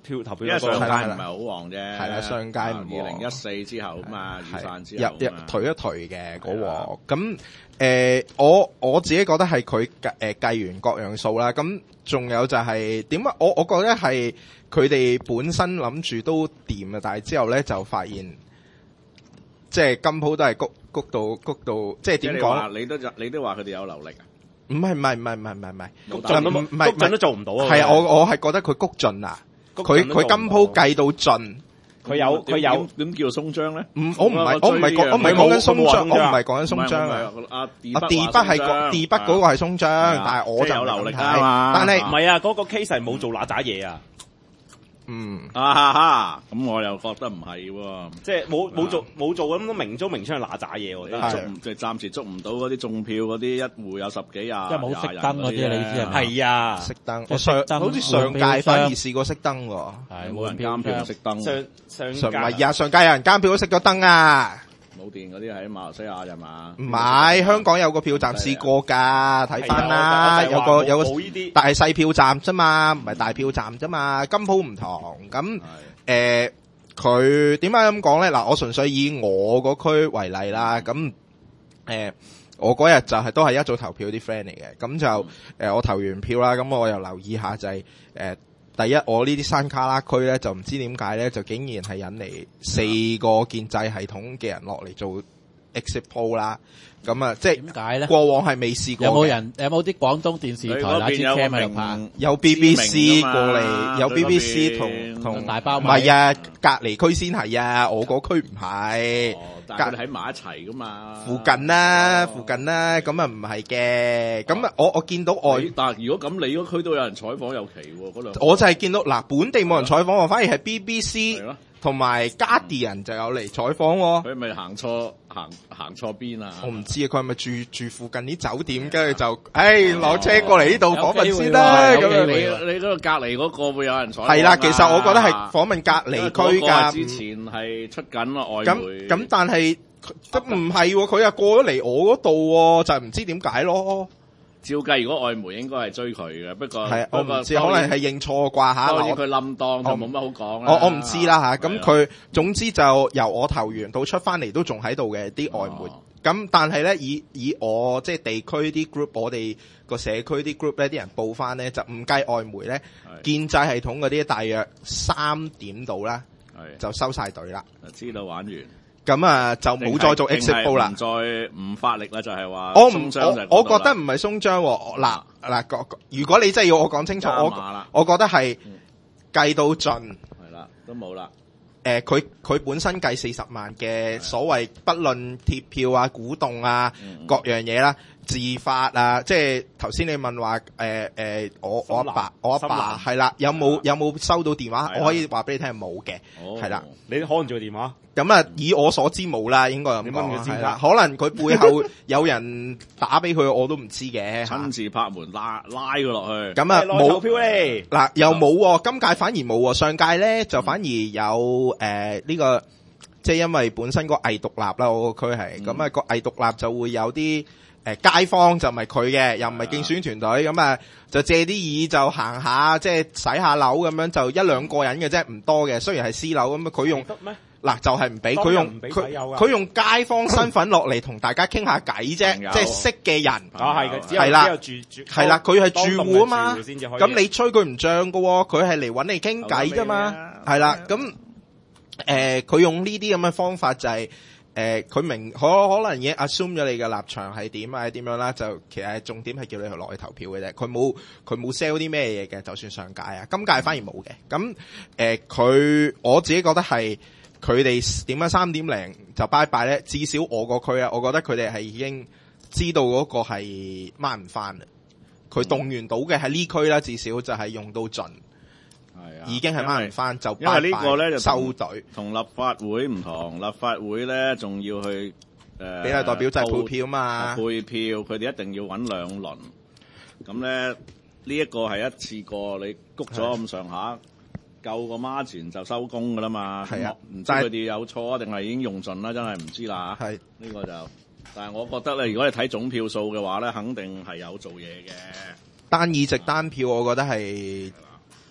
票投票因為上屆唔係啦係好旺啫， 係啦上屆唔旺二零一四之後啊嘛，雨傘之入入後啊嘛頹一頹嘅嗰鑊。咁誒，我我自己覺得係佢計誒計完各樣數啦。咁仲有就係點解？我我覺得係佢哋本身諗住都掂啊，但係之後咧就發現，即係金鋪都係谷谷到谷到，即係點講？ 你都你都話佢哋有流力啊？ 唔係唔係唔係唔係唔係唔係， 谷盡都唔係谷盡都做唔到啊！ 係啊，我我係覺得佢谷盡啊，佢佢金鋪計到盡。 佢有佢有點叫鬆張咧？ 唔，我唔係我唔係講我唔係講緊鬆張，我唔係講緊鬆張啊！ 阿阿地北係個地北嗰個係鬆張，但係我就有流力啊嘛。 但係唔係啊？嗰個 case 係冇做嗱喳嘢啊！ 嗯啊哈哈，咁我又覺得唔係喎， 即係冇冇做冇做咁都明租明槍嗱喳嘢喎，真係捉唔即係暫時捉唔到嗰啲中票嗰啲一戶有十幾廿， 即係冇熄燈嗰啲，你知係咪？ 係啊， 熄燈， 即係我上熄燈好似上屆反而試過熄燈喎。 係冇人監票熄燈， 上上上唔屆係啊，上屆有人監票都熄咗燈啊！ 冇電嗰啲喺馬來西亞啫嘛？ 唔係，香港有個票站試過㗎，睇翻啦，有個有個， 冇呢啲， 但係細票站啫嘛，唔係大票站啫嘛，金鋪唔同。咁誒，佢點解咁講咧？嗱，我純粹以我嗰區為例啦。咁誒，我嗰日就係都係一早投票啲 friend 嚟嘅，咁就誒我投完票啦，咁我又留意下就係誒。第一，我呢啲山卡拉區咧，就唔知點解咧，就竟然係引嚟四個建制系統嘅人落嚟做 exit poll 啦。咁啊，即係點解咧？ 過往係未試過嘅。 有冇人有冇啲廣東電視台拿支 cam 喺度拍？ 有 B B C 過嚟，有 B B C 同同大包米。 唔係啊，隔離區先係啊，我嗰區唔係。 但係佢哋喺埋一齊噶嘛？ 附近啦，附近啦，咁啊唔係嘅。咁啊，我我見到外， 但係如果咁，你嗰區都有人採訪有奇喎，嗰兩。 我就係見到嗱，本地冇人採訪，反而係 B B C 係咯。 同埋 Guardian 就有嚟採訪喎。 佢咪行錯行行錯邊啊？ 我唔知啊，佢係咪住住附近啲酒店，跟住就，誒落車過嚟呢度訪問先啦。咁樣你你嗰個隔離嗰個會有人採訪？ 係啦，其實我覺得係訪問隔離區㗎。 之前係出緊外媒。 咁咁，但係都唔係喎，佢又過咗嚟我嗰度喎，就係唔知點解咯。 照計，如果外媒應該係追佢嘅，不過係我唔知，可能係認錯啩嚇。 當然佢冧檔就冇乜好講啦。 我我唔知啦嚇。咁佢總之就由我投完到出翻嚟都仲喺度嘅啲外媒。咁但係咧，以以我即係地區啲 group，我哋個社區啲 group 咧，啲人報翻咧就唔計外媒咧，建制系統嗰啲大約三點到啦，就收晒隊啦。 知道玩完。咁啊，就冇再做 exit poll 啦， 唔再唔發力啦，就係話我唔我我覺得唔係鬆張嗱嗱，如果你真係要我講清楚，我我覺得係計到盡係啦，都冇啦。 誒，佢佢本身計四十萬嘅所謂，不論貼票啊、鼓動啊、各樣嘢啦、自發啊，即係頭先你問話誒誒，我我阿爸我阿爸係啦，有冇有冇收到電話？我可以話俾你聽係冇嘅，係啦， 你可能做電話。 咁啊，以我所知冇啦，應該咁講係啦。可能佢背後有人打俾佢，我都唔知嘅。 親自拍門拉拉佢落去。 咁啊冇投票咧， 嗱又冇，今屆反而冇，上屆咧就反而有誒呢個，即係因為本身個偽獨立啦，我個區係咁啊個偽獨立就會有啲誒街坊就唔係佢嘅，又唔係競選團隊，咁啊就借啲意就行下，即係洗下樓咁樣，就一兩個人嘅啫，唔多嘅。雖然係私樓咁啊，佢用。嗱就係唔俾佢用佢佢用街坊身份落嚟同大家傾下偈啫，即係識嘅人啊係嘅， 係啦， 住係啦，佢係住戶啊嘛，咁你吹佢唔漲㗎喎，佢係嚟揾你傾偈啫嘛，係啦，咁誒佢用呢啲咁嘅方法就係誒佢明可可能已經 assume 咗你嘅立場係點啊點樣啦，就其實重點係叫你去落去投票嘅啫，佢冇佢冇 sell 啲咩嘢嘅，就算上屆啊，今屆反而冇嘅，咁誒佢我自己覺得係。佢哋點解三點零就拜拜咧？至少我個區啊，我覺得佢哋係已經知道嗰個係掹唔翻啦。佢動員到嘅喺呢區啦，至少就係用到盡，係啊，已經係掹唔翻就拜拜。 因為呢個咧就收隊， 同立法會唔同。立法會咧仲要去誒比例代表制配票嘛， 配票佢哋一定要揾兩輪。咁咧呢一個係一次過，你谷咗咁上下。夠個margin就收工噶啦嘛，係啊，唔知佢哋有錯啊，定係已經用盡啦，真係唔知啦。係呢個就，但係我覺得咧，如果你睇總票數嘅話咧，肯定係有做嘢嘅。 單議席單票，我覺得係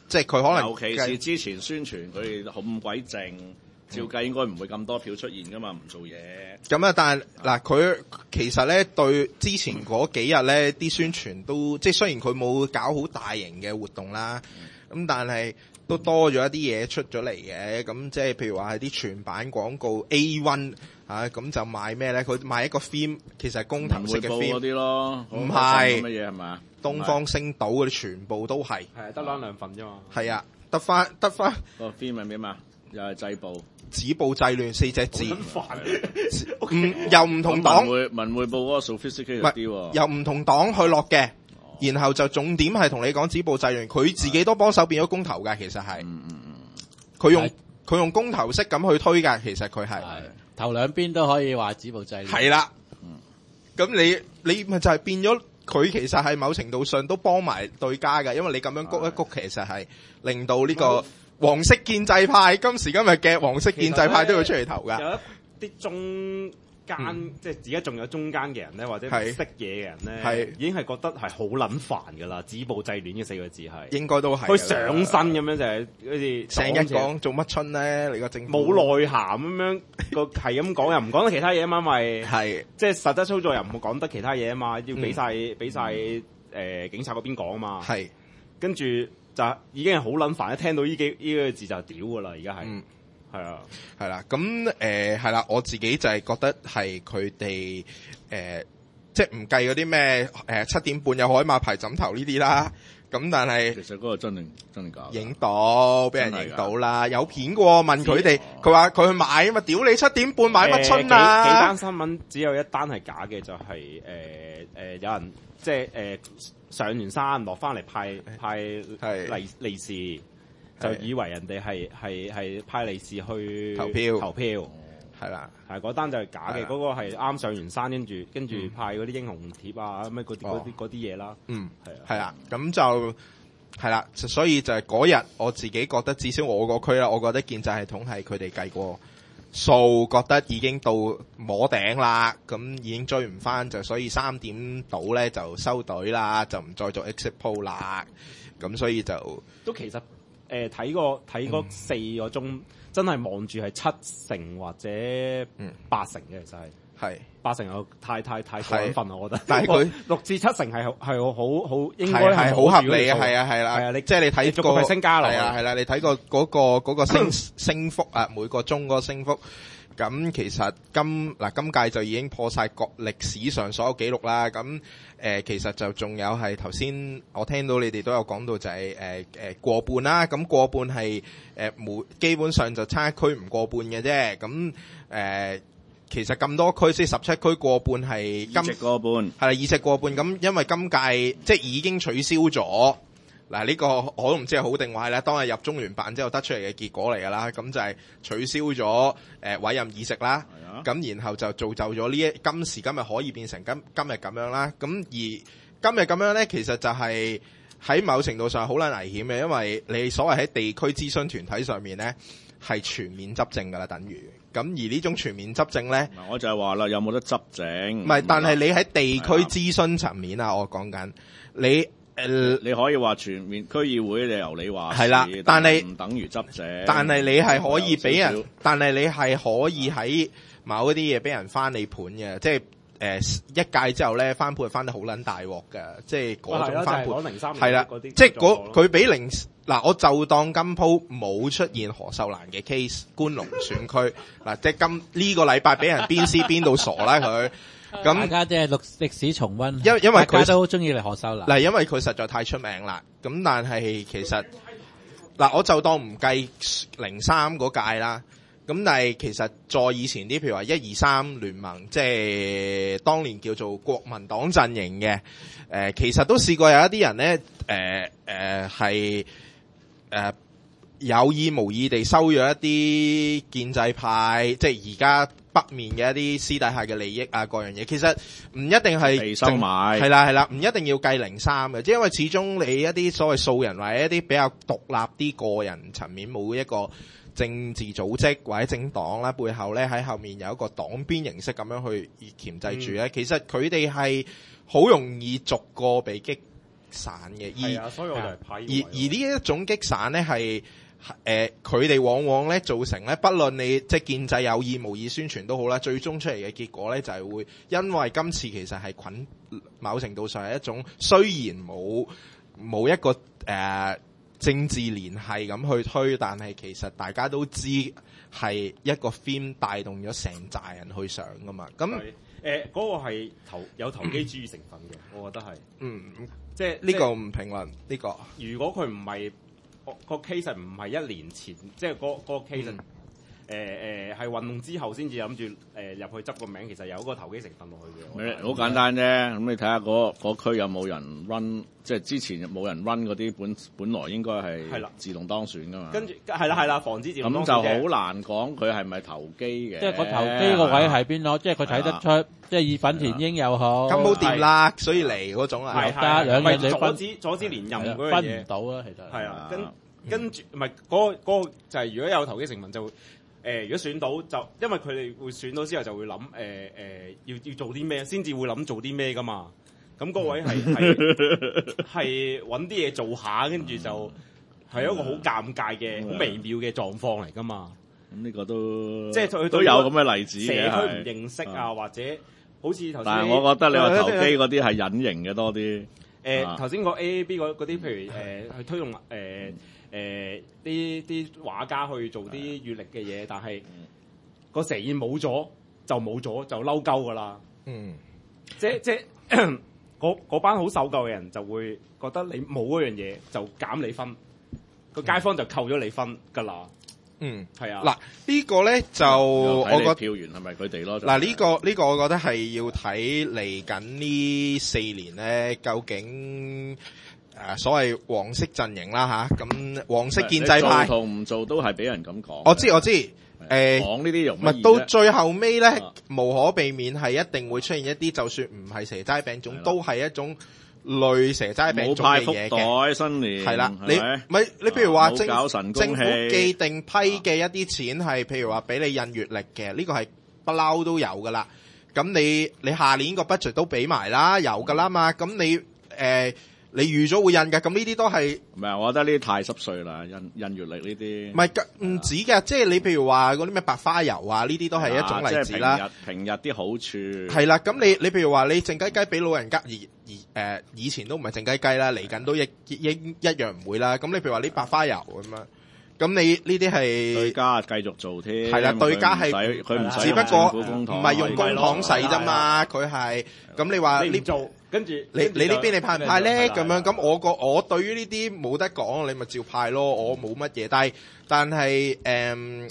即係佢可能尤其是之前宣傳佢哋咁鬼靜，照計應該唔會咁多票出現噶嘛，唔做嘢。 咁啊，但係嗱，佢其實咧對之前嗰幾日咧啲宣傳都，即係雖然佢冇搞好大型嘅活動啦，咁、嗯、但係都多咗一啲嘢出咗嚟嘅。咁即係譬如話係啲全版廣告 A 一 啊，咁就賣咩咧？佢賣一個 theme， 其實係公投式嘅 theme 嗰啲咯， 唔係乜嘢係嘛？ 東方星島嗰啲全部都係， 係得兩兩份啫嘛。 係啊，得翻得翻個 theme 係咩嘛？又係制報。 止暴制亂四隻字， 唔唔又唔同黨， 文匯文匯報嗰個 sophisticated 啲喎， 又唔同黨去落嘅，哦、然後就重點係同你講止暴制亂，佢自己都幫手變咗公投㗎，其實係，佢、嗯嗯、用佢用公投式咁去推㗎，其實佢係頭兩邊都可以話止暴制亂， 係啦，咁、嗯、你你咪就係變咗，佢其實係某程度上都幫埋對家㗎，因為你咁樣谷一谷，其實係令到呢、這個。黃色建制派今時今日嘅黃色建制派都要出嚟投噶， 有一啲中間、嗯、即係而家仲有中間嘅人咧，或者唔識嘢嘅人咧，已經係覺得係好撚煩噶啦。止暴制亂呢四個字係應該都係佢上身咁樣，就係好似成日講做乜春咧？你個政府冇內涵咁樣個係咁講，又唔講得其他嘢啊嘛，因為係即係實質操作又唔會講得其他嘢啊嘛，要俾晒俾晒誒警察嗰邊講啊嘛，係跟住。就已經係好撚煩，一聽到呢幾呢個字就屌噶啦，而家係，係、嗯、啊，係啦，咁誒係啦，我自己就係覺得係佢哋誒，即係唔計嗰啲咩誒七點半有海馬牌枕頭呢啲啦，咁但係其實嗰個真定真定假？ 影到，俾人影到啦，有片嘅喎，問佢哋，佢話佢去買啊嘛，屌你七點半買乜春啊？幾，幾單新聞只有一單係假嘅，就係誒誒有人即係誒。呃上完山落翻嚟派派利利是，就以為人哋係係係派利是去投票投票，係啦，係嗰單就係假嘅，嗰個係啱上完山，跟住跟住派嗰啲英雄貼啊，咩嗰啲嗰啲嗰啲嘢啦，嗯，係啊，係啦，咁就係啦，所以就係嗰日我自己覺得，至少我個區啦，我覺得建制系統係佢哋計過數，覺得已經到摸頂啦，咁已經追唔翻，就所以三點到咧就收隊啦，就唔再做 exit poll 啦，咁所以就都其實誒睇過睇嗰四個鐘，嗯、真係望住係七成或者八成嘅，其實係係八成又太太太過分啦，我覺得。但係佢六至七成係係好好應該係好合理嘅，係啊係啦，係啊，你即係你睇個係升加落，係啊係啦，你睇個嗰個嗰個升升幅啊，每個鐘嗰個升幅，咁其實今嗱今屆就已經破晒國歷史上所有紀錄啦。咁誒其實就仲有係頭先我聽到你哋都有講到就係誒誒過半啦。咁過半係誒每基本上就差一區唔過半嘅啫。咁誒。其實咁多區，即係十七區過半係議席過半，係啦，議席過半。咁因為今屆即係已經取消咗嗱，呢個我都唔知係好定壞啦。當日入中聯辦之後得出嚟嘅結果嚟噶啦，咁就係取消咗誒委任議席啦。咁然後就造就咗呢一今時今日可以變成今今日咁樣啦。咁而今日咁樣咧，其實就係喺某程度上好撚危險嘅，因為你所謂喺地區諮詢團體上面咧係全面執政噶啦，等於。咁而呢種全面執政咧， 我就係話啦，有冇得執政？唔係，但係你喺地區諮詢層面啊，我講緊你誒、呃， 你可以話全面區議會，你由你話係啦，但係唔等於執政。 但係你係可以俾人，少少但係你係可以喺某一啲嘢俾人翻你盤嘅，即係誒、呃、一屆之後咧翻盤翻得好撚大鑊㗎，即係嗰種翻盤係啦，即係嗰佢俾零。嗱，我就當今鋪冇出現何秀蘭嘅 case， 觀龍選區嗱，即係今呢個禮拜俾人鞭屍鞭到傻啦佢，咁大家即係歷歷史重溫， 因因為佢大家都好中意嚟何秀蘭， 嗱，因為佢實在太出名啦，咁但係其實嗱，我就當唔計零三嗰屆啦，咁但係其實再以前啲，譬如話一二三聯盟，即係當年叫做國民黨陣營嘅，誒、呃，其實都試過有一啲人咧，誒誒係。誒、呃，有意無意地收咗一啲建制派，即係而家北面嘅一啲私底下嘅利益啊，各樣嘢，其實唔一定係收買， 係啦係啦，唔一定要計零三嘅，即係因為始終你一啲所謂素人或者一啲比較獨立啲個人層面冇一個政治組織或者政黨啦，背後咧喺後面有一個黨鞭形式咁樣去鉗制住咧，嗯、其實佢哋係好容易逐個被擊散嘅。 係啊，所以我就係派呢個位而而呢一種激散咧係誒佢哋往往咧造成咧，不論你即係建制有意無意宣傳都好啦，最終出嚟嘅結果咧就係會因為今次其實係捆某程度上係一種雖然冇冇一個誒、呃、政治聯繫咁去推，但係其實大家都知係一個 theme 帶動咗成扎人去上噶嘛。咁誒嗰個係投有投機主義成分嘅，我覺得係嗯， 即係呢個唔評論呢個。 如果佢唔係個 case 唔係一年前，即係嗰嗰個 case 誒誒係運動之後先至諗住誒入去執個名，其實有個投機成分落去嘅。 好簡單啫，咁你睇下嗰嗰區有冇人 run，即係之前冇人 run 嗰啲本本來應該係自動當選噶嘛。 跟住係啦係啦，防止自動當選。 咁就好難講佢係咪投機嘅。 即係個投機個位喺邊咯？即係佢睇得出，即係以粉田英又好， 咁冇掂啦，所以嚟嗰種啊， 係加兩樣你阻止阻止連任嗰樣嘢分唔到啊，其實係啊，跟跟住唔係嗰個嗰個就係如果有投機成分就會。誒、呃，如果選到就，因為佢哋會選到之後就會諗，誒、呃、誒、呃，要要做啲咩，先至會諗做啲咩噶嘛。咁嗰位係係係揾啲嘢做下，跟住就係一個好尷尬嘅、好微妙嘅狀況嚟噶嘛。 咁呢個都即係佢都有咁嘅例子嘅， 社區唔認識啊，或者好似頭先。 但係我覺得你話投機嗰啲係隱形嘅多啲。 誒頭先個 A A B 嗰啲，譬如誒、呃、去推動誒。呃誒啲啲畫家去做啲閲歷嘅嘢，但係個誠意冇咗就冇咗，就嬲鳩噶啦。嗯，即即嗰嗰班好守舊嘅人就會覺得你冇嗰樣嘢就減你分，個街坊就扣咗你分噶啦。嗯，係啊。嗱、這個、呢個咧就我覺得票源係咪佢哋咯？ 嗱呢、這個呢、這個我覺得係要睇嚟緊呢四年咧，究竟。誒、呃、所謂黃色陣營啦嚇，咁、啊、黃色建制派做同唔做都係俾人咁講。 我知我知，誒講呢啲用乜嘢？ 到最後尾咧，啊、無可避免係一定會出現一啲，就算唔係蛇齋餅糭，都係一種類蛇齋餅糭嘅嘢嘅。 新年係啦，你咪你譬如話政政府既定批嘅一啲錢係，譬如話俾你印月曆嘅，呢、這個係不嬲都有噶啦。咁你你下年個 budget 都俾埋啦，有噶啦嘛。咁你誒。呃你預咗會印嘅，咁呢啲都係唔係？我覺得呢啲太濕碎啦，印印月曆呢啲。 唔係唔止嘅，即係你譬如話嗰啲咩白花油啊，呢啲都係一種例子啦。 即係平日平日啲好處。 係啦，咁你你譬如話你靜雞雞俾老人家，而而誒、呃、以前都唔係靜雞雞啦，嚟緊都亦一一樣唔會啦。咁你譬如話啲白花油咁樣，咁你呢啲係對家繼續做添。 係啦，對家係佢唔使只不過唔係用公帑使啫嘛，佢係咁你話呢做。 跟住你你呢邊你派唔派咧？咁樣咁我個我對於呢啲冇得講，你咪照派咯。我冇乜嘢，但係但係誒、嗯、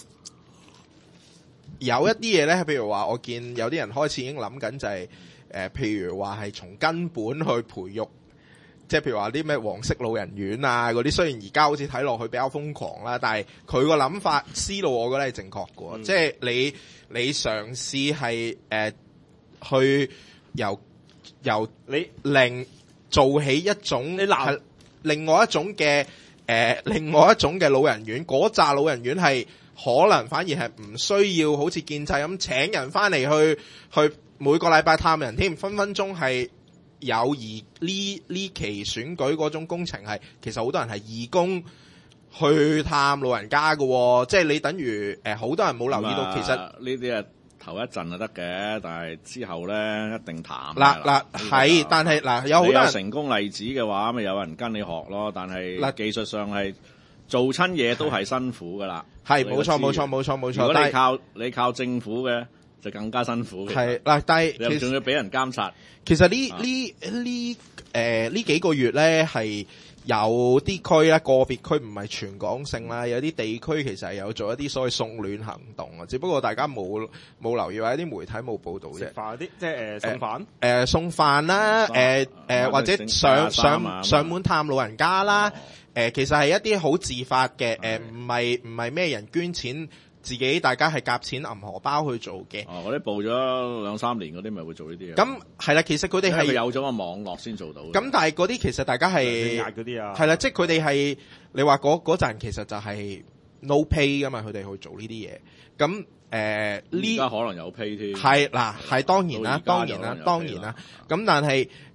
有一啲嘢咧，譬如話我見有啲人開始已經諗緊就係、是、誒、呃，譬如話係從根本去培育，即係譬如話啲咩黃色老人院啊嗰啲。雖然而家好似睇落去比較瘋狂啦，但係佢個諗法思路，我覺得係正確嘅。嗯、即係你你嘗試係誒去由。由你零做起一種，係另外一種嘅誒、呃，另外一種嘅老人院，嗰扎老人院係可能反而係唔需要好似建制咁請人翻嚟去去每個禮拜探人添，分分鐘係有而呢呢期選舉嗰種工程係，其實好多人係義工去探老人家嘅、哦，即係你等於誒好多人冇留意到，其實呢啲啊。頭一陣就得嘅，但係之後咧一定淡。 嗱嗱係，但係嗱有好多人有成功例子嘅話，咪有人跟你學咯。但係嗱技術上係做親嘢都係辛苦噶啦。 係冇錯冇錯冇錯冇錯。 如果你靠你靠政府嘅，就更加辛苦嘅。 係嗱，但係你仲要俾人監察。 其實呢呢呢誒呢幾個月咧係。有啲區啦，個別區唔係全港性啦，有啲地區其實係有做一啲所謂送暖行動啊，只不過大家冇冇留意或者啲媒體冇報導啫。 食飯啲即係誒送飯，誒、 呃、送飯啦，誒誒、呃、或者上上上門探老人家啦，誒、哦呃、其實係一啲好自發嘅，誒唔係唔係咩人捐錢。自己大家係夾錢銀荷包去做嘅。 哦，嗰啲報咗兩三年嗰啲咪會做呢啲嘢。 咁係啦，其實佢哋係有咗個網絡先做到。 咁但係嗰啲其實大家係壓嗰啲啊。 係啦，即係佢哋係你話嗰嗰陣其實就係 no pay 噶嘛，佢哋去做呢啲嘢。咁誒呢？ 而家可能有 pay 添。 係嗱，係當然啦，當然啦，當然啦。咁但係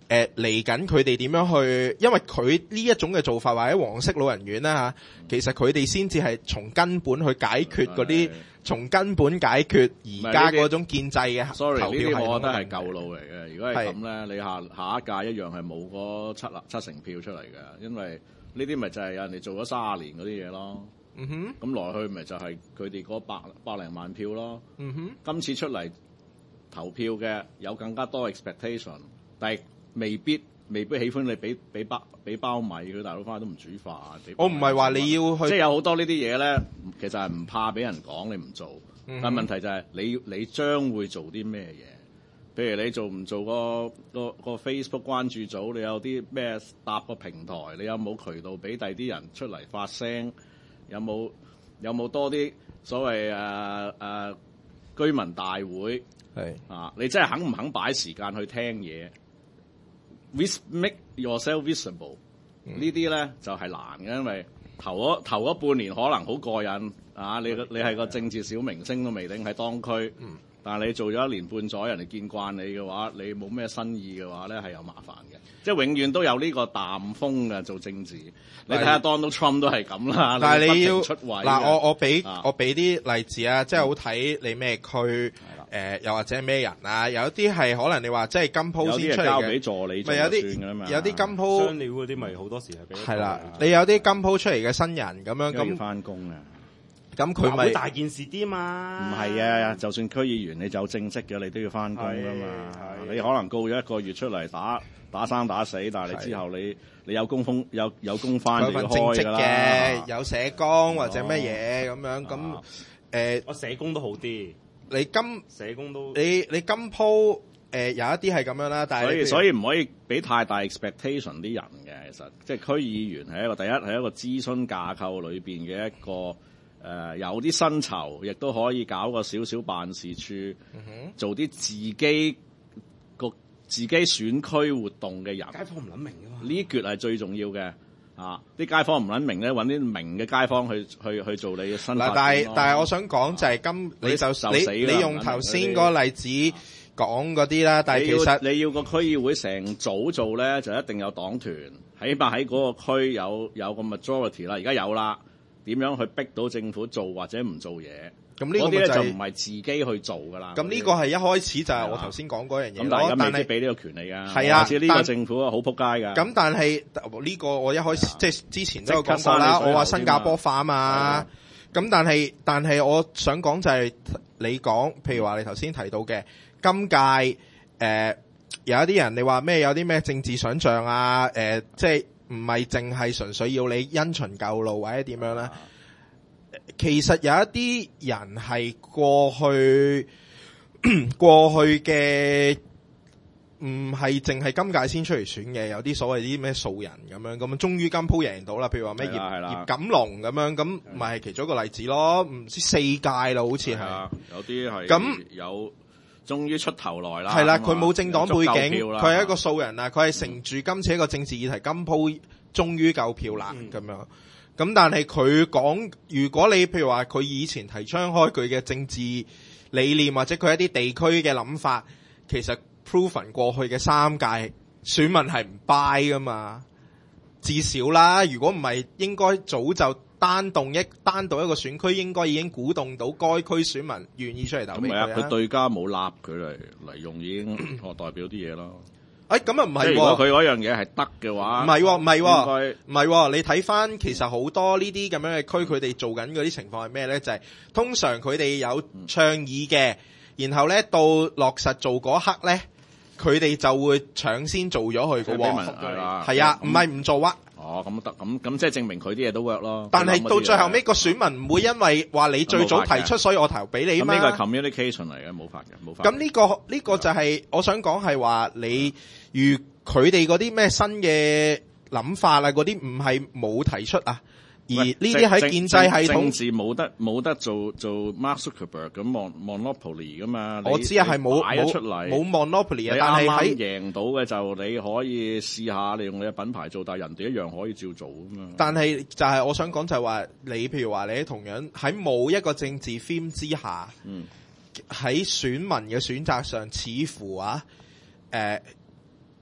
誒嚟緊佢哋點樣去，因為佢呢一種嘅做法或者黃色老人院啦嚇，其實佢哋先至係從根本去解決嗰啲，從根本解決而家嗰種建制嘅投票系統。 sorry， 呢啲我覺得係舊路嚟嘅。如果係咁咧，你下下一屆一樣係冇嗰七七成票出嚟嘅，因為呢啲咪就係有人哋做咗三十年嗰啲嘢咯。 嗯哼， 咁來去咪就係佢哋嗰百百零萬票咯。 嗯哼， 今次出嚟投票嘅有更加多 expectation， 但係未必未必喜歡你俾俾包俾包米，佢大佬翻去都唔煮飯。 我唔係話你要去， 即係有好多呢啲嘢咧，其實係唔怕俾人講你唔做， 嗯、 但係問題就係你你將會做啲咩嘢？譬如你做唔做個個個 Facebook 關注組？你有啲咩搭個平台？你有冇渠道俾第啲人出嚟發聲？有冇有冇多啲所謂誒誒、呃呃、居民大會？ 係啊！你真係肯唔肯擺時間去聽嘢 ？Vis make yourself visible 呢啲咧就係、是、難嘅，因為頭嗰頭嗰半年可能好過癮啊！你你係個政治小明星都未定喺當區，嗯、但係你做咗一年半載，人哋見慣你嘅話，你冇咩新意嘅話咧，係有麻煩嘅。即係永遠都有呢個淡風嘅做政治。你睇下 Donald Trump 都係咁啦。 但係你要出位嗱，我我俾、 啊、 我俾啲例子啊，即係好睇你咩區，誒、呃、又或者咩人啊？有啲係可能你話即係金鋪先出嚟嘅， 交俾助理就算㗎啦嘛。 有啲金鋪商料嗰啲咪好多時係俾係啦，你有啲金鋪出嚟嘅新人咁樣咁翻工啊。 咁佢咪大件事啲嘛？ 唔係啊，就算區議員你就正職嘅，你都要翻工噶嘛。你可能告咗一個月出嚟打打生打死，但係你之後你你有工封有有工翻就要開㗎啦。 嘅有社工或者乜嘢咁樣咁誒， 我社工都好啲。 你金社工都你你金鋪誒有一啲係咁樣啦，但係所以所以唔可以俾太大 expectation 啲人嘅。其實即係區議員係一個第一係一個諮詢架構裏邊嘅一個。誒、呃、有啲薪酬，亦都可以搞個少少辦事處，嗯、哼做啲自己個自己選區活動嘅人。 街坊唔撚明㗎嘛？ 呢橛係最重要嘅啊！啲街坊唔撚明咧，揾啲明嘅街坊去去去做你嘅新發展。嗱，但係但係我想講就係今、啊、你就你你用頭先嗰個例子講嗰啲啦，但係其實你要，你要個區議會成組做咧，就一定有黨團，起碼喺嗰個區有有個 majority 啦，而家有啦。點樣去逼到政府做或者唔做嘢？咁呢個咧就唔係自己去做噶啦。 咁呢個係一開始就係我頭先講嗰樣嘢。 咁但係未必俾呢個權利㗎。 係啊， 呢個政府好撲街㗎。咁但係呢個我一開始即係之前都有講過啦。我話新加坡化啊嘛。咁但係但係我想講就係你講，譬如話你頭先提到嘅今屆誒有一啲人，你話咩有啲咩政治想像啊？誒即係。唔係淨係純粹要你因循舊路或者點樣咧，其實有一啲人係過去過去嘅，唔係淨係今屆先出嚟選嘅，有啲所謂啲咩素人咁樣，咁終於金鋪贏到啦。譬如話咩葉葉錦龍咁樣，咁咪係其中一個例子咯。唔知四屆啦，好似係有啲係咁有。終於出頭來啦！ 係啦，佢冇政黨背景，佢係一個素人啊！佢係乘住今次一個政治議題，金鋪終於夠票啦咁、嗯、樣。咁但係佢講，如果你譬如話佢以前提倡開佢嘅政治理念，或者佢一啲地區嘅諗法，其實 proven 過去嘅三屆選民係唔 buy 噶嘛。至少啦，如果唔係，應該早就。單動一單獨一個選區應該已經鼓動到該區選民願意出嚟投俾佢啊！ 佢對家冇立佢嚟嚟用，已經我代表啲嘢咯。 誒咁啊唔係喎， 如果佢嗰樣嘢係得嘅話， 唔係喎，唔係喎，唔係喎。你睇翻其實好多呢啲咁樣嘅區，佢哋做緊嗰啲情況係咩咧？就係、是、通常佢哋有倡議嘅，然後咧到落實做嗰刻咧，佢哋就會搶先做咗佢嘅喎。係啊，唔係唔做啊。 哦，咁得，咁咁即係證明佢啲嘢都 work 咯。 但係到最後尾個選民唔會因為話你最早提出，所以我投俾你啊嘛。 咁呢個係 communication 嚟嘅，冇法嘅，冇法。 咁呢個呢個就係我想講係話你，如佢哋嗰啲咩新嘅諗法啊，嗰啲唔係冇提出啊。而呢啲喺建制系統政治冇得冇得做做 Mark Zuckerberg 咁 monopoly 噶嘛？ 我知啊，係冇冇出嚟冇 monopoly 啊， 你但係喺贏到嘅就你可以試下你用你嘅品牌做，但係人哋一樣可以照做噶嘛。 但係就係我想講就係話，你譬如話你喺同樣喺冇一個政治 theme 之下，喺、嗯、選民嘅選擇上，似乎啊誒、呃、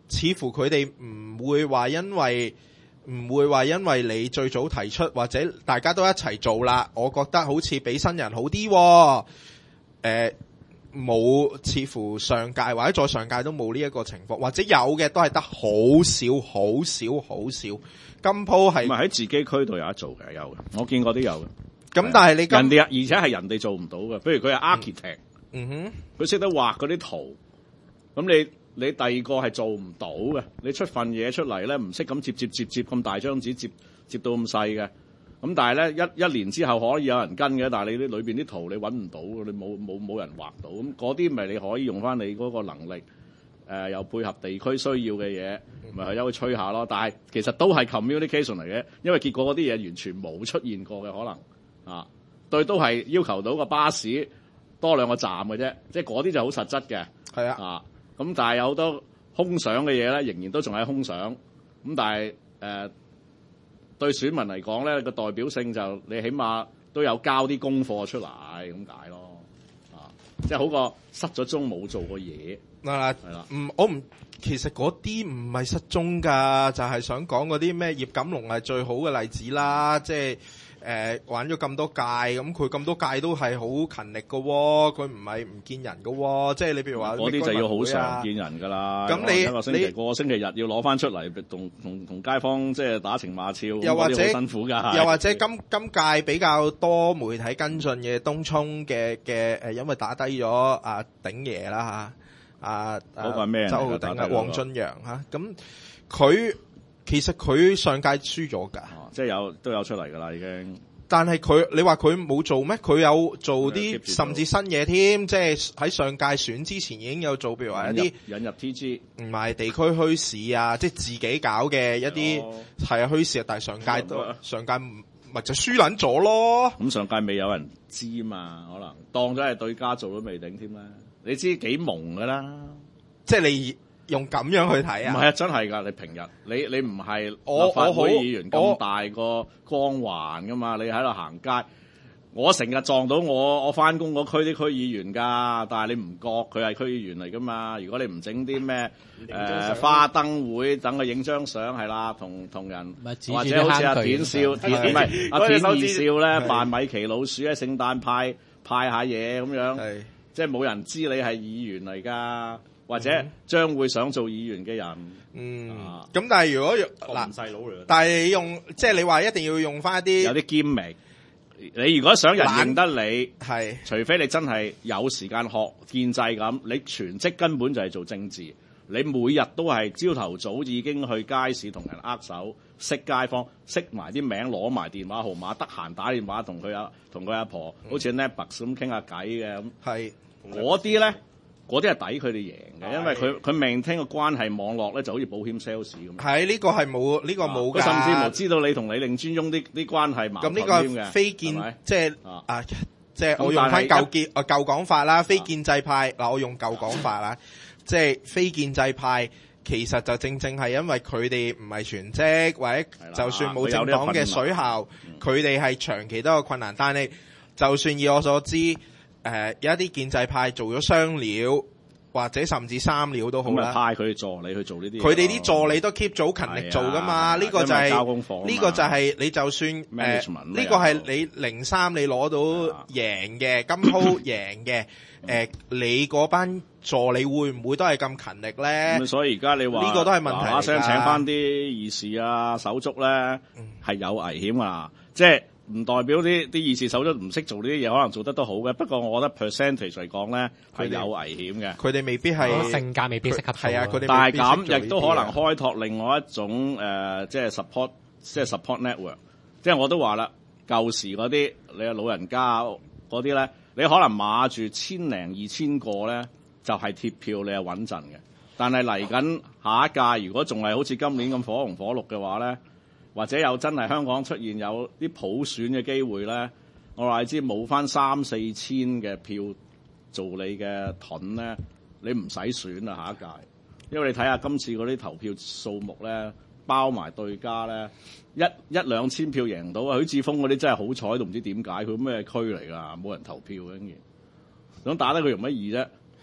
似乎佢哋唔會話因為唔會話因為你最早提出或者大家都一齊做啦，我覺得好似比新人好啲、哦。誒、呃，冇，似乎上屆或者再上屆都冇呢一個情況，或者有嘅都係得好少、好少、好少。今鋪係唔係喺自己區度有得做嘅？有嘅，我見過啲有嘅。 咁但係你今人哋，而且係人哋做唔到嘅。譬如佢係 architect， 嗯哼， 佢識得畫嗰啲圖，咁你你第二個係做唔到嘅。你出份嘢出嚟咧，唔識咁接接接接咁大張紙，接接到咁細嘅。咁但係咧一一年之後可以有人跟嘅，但係你啲裏邊啲圖你揾唔到，你冇冇冇人畫到。咁嗰啲咪你可以用翻你嗰個能力，誒、呃、又配合地區需要嘅嘢，咪去優去吹下咯。但係其實都係 communication 嚟嘅，因為結果嗰啲嘢完全冇出現過嘅可能啊。對，都係要求到個巴士多兩個站嘅啫，即係嗰啲就好實質嘅。 係啊， 啊咁但係有好多空想嘅嘢咧，仍然都仲係空想。咁但係誒。呃對選民嚟講咧，個代表性就你起碼都有交啲功課出嚟咁解咯，啊，即係好過失咗蹤冇做過嘢。 嗱嗱，係啦，唔我唔其實嗰啲唔係失蹤㗎，就係、是、想講嗰啲咩葉錦龍係最好嘅例子啦，即係。誒、呃、玩咗咁多屆，咁佢咁多屆都係好勤力㗎喎，佢唔係唔見人㗎喎，即係你譬如話嗰啲就要好常見人㗎啦。咁你一個星期個星期日要攞翻出嚟同同同街坊即係打情罵俏， 又或者辛苦㗎。 又或者今今屆比較多媒體跟進嘅東涌嘅嘅誒，因為打低咗阿鼎爺啦嚇，阿嗰個係咩？ 周浩鼎啊，黃俊陽嚇，咁佢。其實佢上屆輸咗㗎、 哦，即係有都有出嚟㗎啦，已經。 但係佢，你話佢冇做咩？佢有做啲甚至新嘢添，即係喺上屆選之前已經有做，譬如話一啲引入 T G， 唔係地區墟市啊，即係自己搞嘅一啲係啊墟市啊，但係上屆都上屆咪就輸撚咗咯。 咁上屆未有人知嘛？可能當咗係對家做都未定添啦。你知幾蒙㗎啦？ 即係你。用咁樣去睇啊？ 唔係啊，真係㗎！你平日你你唔係立法會議員咁大個光環㗎嘛？你喺度行街，我成日撞到我我翻工嗰區啲區議員㗎，但係你唔覺佢係區議員嚟㗎嘛？如果你唔整啲咩誒花燈會等佢影張相係啦，同同人或者好似阿田少田唔係阿田二少咧扮米奇老鼠喺聖誕派派下嘢咁樣，即係冇人知你係議員嚟㗎。或者將會想做議員嘅人， 嗯，咁、啊、但係如果嗱細佬嚟，但係你用即係你話一定要用翻一啲有啲兼味。你如果想人認得你， 係除非你真係有時間學建制咁，你全職根本就係做政治。你每日都係朝頭早已經去街市同人握手，識街坊，識埋啲名，攞埋電話號碼，得閒打電話同佢阿同佢阿婆，嗯、好似 Netbox 咁傾下偈嘅咁。係嗰啲咧。嗰啲係抵佢哋贏嘅，因為佢佢 maintain 個關係網絡咧，就好似保險 sales 咁。 係呢、呢個係冇呢個冇㗎。 佢甚至乎知道你同李令尊翁啲啲關係矛盾添嘅。咁呢個非建即係啊，即係我用翻舊建啊舊講法啦，非建制派嗱，我用舊講法啦，即係非建制派其實就正正係因為佢哋唔係全職，或者就算冇政黨嘅水效，佢哋係長期都有困難。但係就算以我所知。誒、呃、有一啲建制派做咗雙料，或者甚至三料都好啦。 派佢助理去做呢啲， 佢哋啲助理都 keep 咗好勤力做噶嘛。呢、啊這個就係、是、呢、這個就係你就算誒呢、呃這個係你零三你攞到贏嘅金鋪贏嘅誒，你嗰班助理會唔會都係咁勤力咧？ 咁所以而家你話呢、這個都係問題。嗱嗱聲請翻啲議事啊手足咧，係、嗯、有危險啊！即係。唔代表啲啲議事手足唔識做呢啲嘢，可能做得都好嘅。不過我覺得 percentage 嚟講咧係有危險嘅。 佢哋未必係性格未必適合。係啊， 佢哋但係咁亦都可能開拓另外一種誒、呃，即係 support，即係 support network。即係我都話啦，舊時嗰啲你係老人家嗰啲咧，你可能碼住千零二千個咧，就係、是、貼票你係穩陣嘅。但係嚟緊下一屆，如果仲係好似今年咁火紅火綠嘅話咧。或者有真係香港出現有啲普選嘅機會咧，我話你知冇翻三四千嘅票做你嘅盾咧，你唔使選啦下一屆，因為你睇下今次嗰啲投票數目咧，包埋對家咧，一一兩千票贏到啊！許智峰嗰啲真係好彩，都唔知點解佢咩區嚟㗎，冇人投票嘅竟然，想打得佢容乜易啫？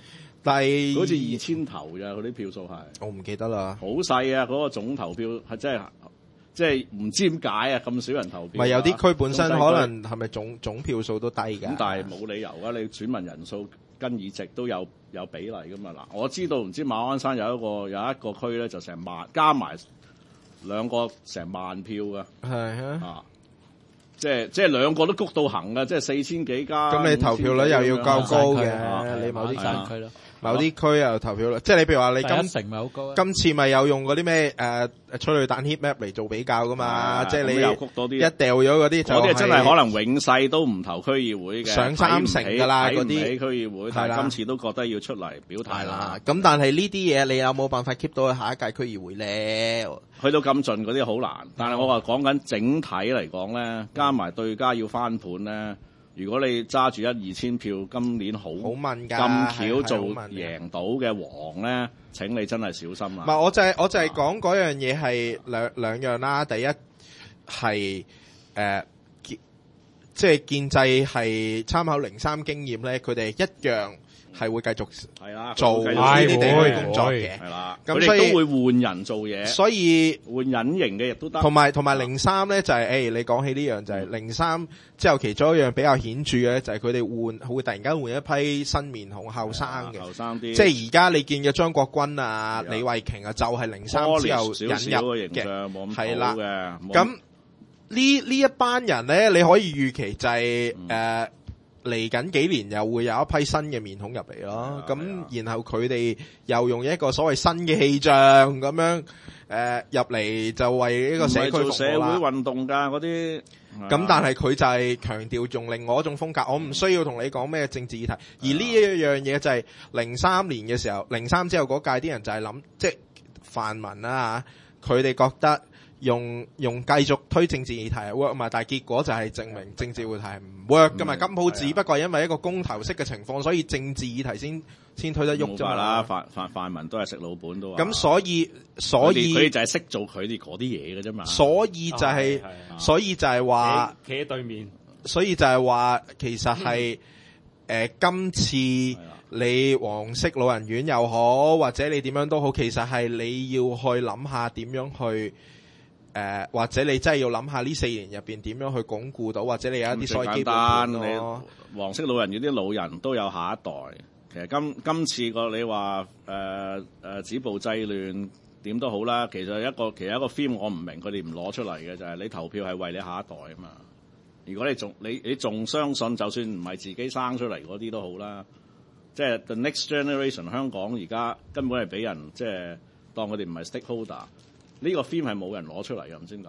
但係好似二千頭咋，嗰啲票數係， 我唔記得啦。 好細啊！嗰、嗰個總投票係真係。即係唔知點解啊！咁少人投票， 咪有啲區本身可能係咪總總票數都低㗎？ 咁但係冇理由啊！你選民人數跟議席都有有比例㗎嘛？嗱，我知道唔知馬鞍山有一個有一個區咧，就成萬加埋兩個成萬票㗎。係啊，即係即係兩個都谷到行㗎，即係四千幾加。咁你投票率又要較高嘅，你某啲山區咯。某啲區又投票率，即係你譬如話你今成咪好高啊？ 今次咪有用嗰啲咩誒催淚彈 heat map 嚟做比較噶嘛？即係你又谷多啲， 一掉咗嗰啲就嗰啲真係可能永世都唔投區議會嘅， 上三成㗎啦嗰啲區議會，但係今次都覺得要出嚟表態啦。 咁但係呢啲嘢你有冇辦法 keep 到去下一屆區議會咧？ 去到咁盡嗰啲好難，但係我話講緊整體嚟講咧，加埋對家要翻盤咧。如果你揸住一二千票，今年好好問㗎，咁巧做贏到嘅王咧，請你真係小心啦。唔係， 我就係、是、我就係講嗰樣嘢係兩兩樣啦。第一係誒，即係建制係參考零三經驗咧，佢哋一樣係會繼續係啦做呢啲地區工作嘅，係啦。咁所以都會換人做嘢， 所以換隱形嘅亦都得。 同埋同埋零三咧就係、是、誒、欸，你講起呢樣就係零三之後，其中一樣比較顯著嘅就係佢哋換會突然間換一批新面孔後生嘅，後生啲。即係而家你見嘅張國軍啊、李慧瓊啊，就係零三之後引入嘅，係啦。咁呢呢一班人咧，你可以預期就係、是、誒。嗯呃嚟緊幾年又會有一批新嘅面孔入嚟咯，咁、啊、然後佢哋又用一個所謂新嘅氣象咁樣誒入嚟，就為呢個社區服務啦。唔係做社會運動㗎嗰啲，咁、啊、但係佢就係強調用另外一種風格。我唔需要同你講咩政治議題，啊、而呢一樣嘢就係零三年嘅時候，零三之後嗰屆啲人就係諗，即係泛民啦嚇，佢哋覺得。用用繼續推政治議題 work 嘛，但係結果就係證明政治議題係唔 work 噶嘛。金鋪只不過係因為一個公投式嘅情況，所以政治議題先先推得喐啫嘛。啦，泛泛泛民都係食老本都話。咁所以所以佢哋就係識做佢哋嗰啲嘢嘅啫嘛。 所以就係、是哦、所以就係話企喺對面。所以就係話其實係誒、嗯呃、今次你黃色老人院又好，或者你點樣都好，其實係你要去諗下點樣去。誒、呃，或者你真係要諗下呢四年入邊點樣去鞏固到，或者你有一啲所謂基本盤咯。 黃色老人院啲老人都有下一代。其實今今次個你話誒誒止暴制亂點都好啦。其實一個其實一個 theme 我唔明佢哋唔攞出嚟嘅就係、是、你投票係為你下一代啊嘛。如果你仲你你仲相信，就算唔係自己生出嚟嗰啲都好啦。即係 the next generation 香港而家根本係俾人即係當佢哋唔係 stakeholder。呢個 theme 係冇人攞出嚟嘅，唔知點解。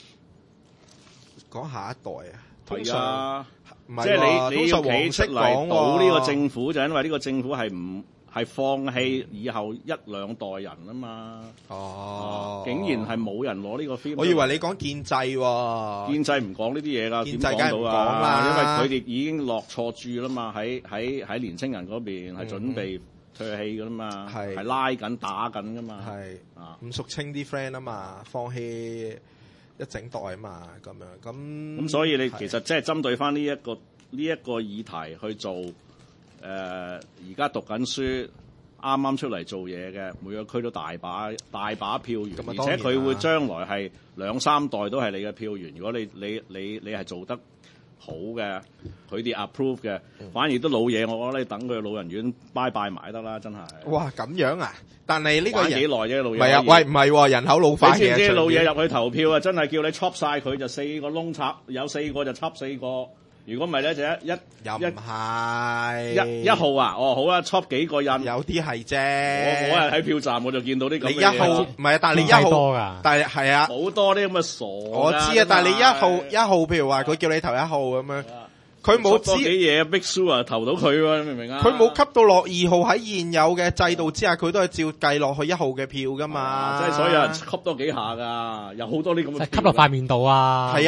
講下一代啊， 係啊，即係你你要企出嚟保呢個政府，就因為呢個政府係唔係放棄以後一兩代人啊嘛。哦，竟然係冇人攞呢個 theme。我以為你講建制喎，建制唔講呢啲嘢㗎，建制梗係唔講啦，因為佢哋已經落錯注啦嘛，喺喺喺年青人嗰邊係準備。退氣噶啦嘛，係係拉緊打緊噶嘛，係啊，伍淑清啲 friend 啊嘛，放棄一整代啊嘛，咁樣咁咁，所以你其實即係針對翻呢一個呢一個議題去做，誒而家讀緊書，啱啱出嚟做嘢嘅，每個區都大把大把票源，而且佢會將來係兩三代都係你嘅票源。如果你你你你係做得好嘅，佢哋 approve 嘅，反而都老嘢，我覺得你等佢老人院拜拜埋得啦，真係。哇，咁樣啊？但係呢個幾耐啫，老嘢。唔係啊，喂，唔係、啊，人口老化嘅。你知唔知老嘢入去投票啊？真係叫你 chop 晒佢，就四個窿插，有四個就插四個。如果唔係咧，就一一又唔係一一號啊！哦，好啦 chop 幾個印，有啲係啫。我我係喺票站，我就見到啲咁嘅嘢。你一號唔係啊，但係你一號，但係係啊，好多啲咁嘅傻。我知啊，但係你一號一號，譬如話佢叫你投一號咁樣，佢冇知幾嘢 Big Sue 啊，投到佢喎，明唔明啊？佢冇吸到落二號，喺現有嘅制度之下，佢都係照計落去一號嘅票噶嘛。即係所以有人吸多幾下㗎，有好多啲咁嘅。吸落塊面度啊！係啊。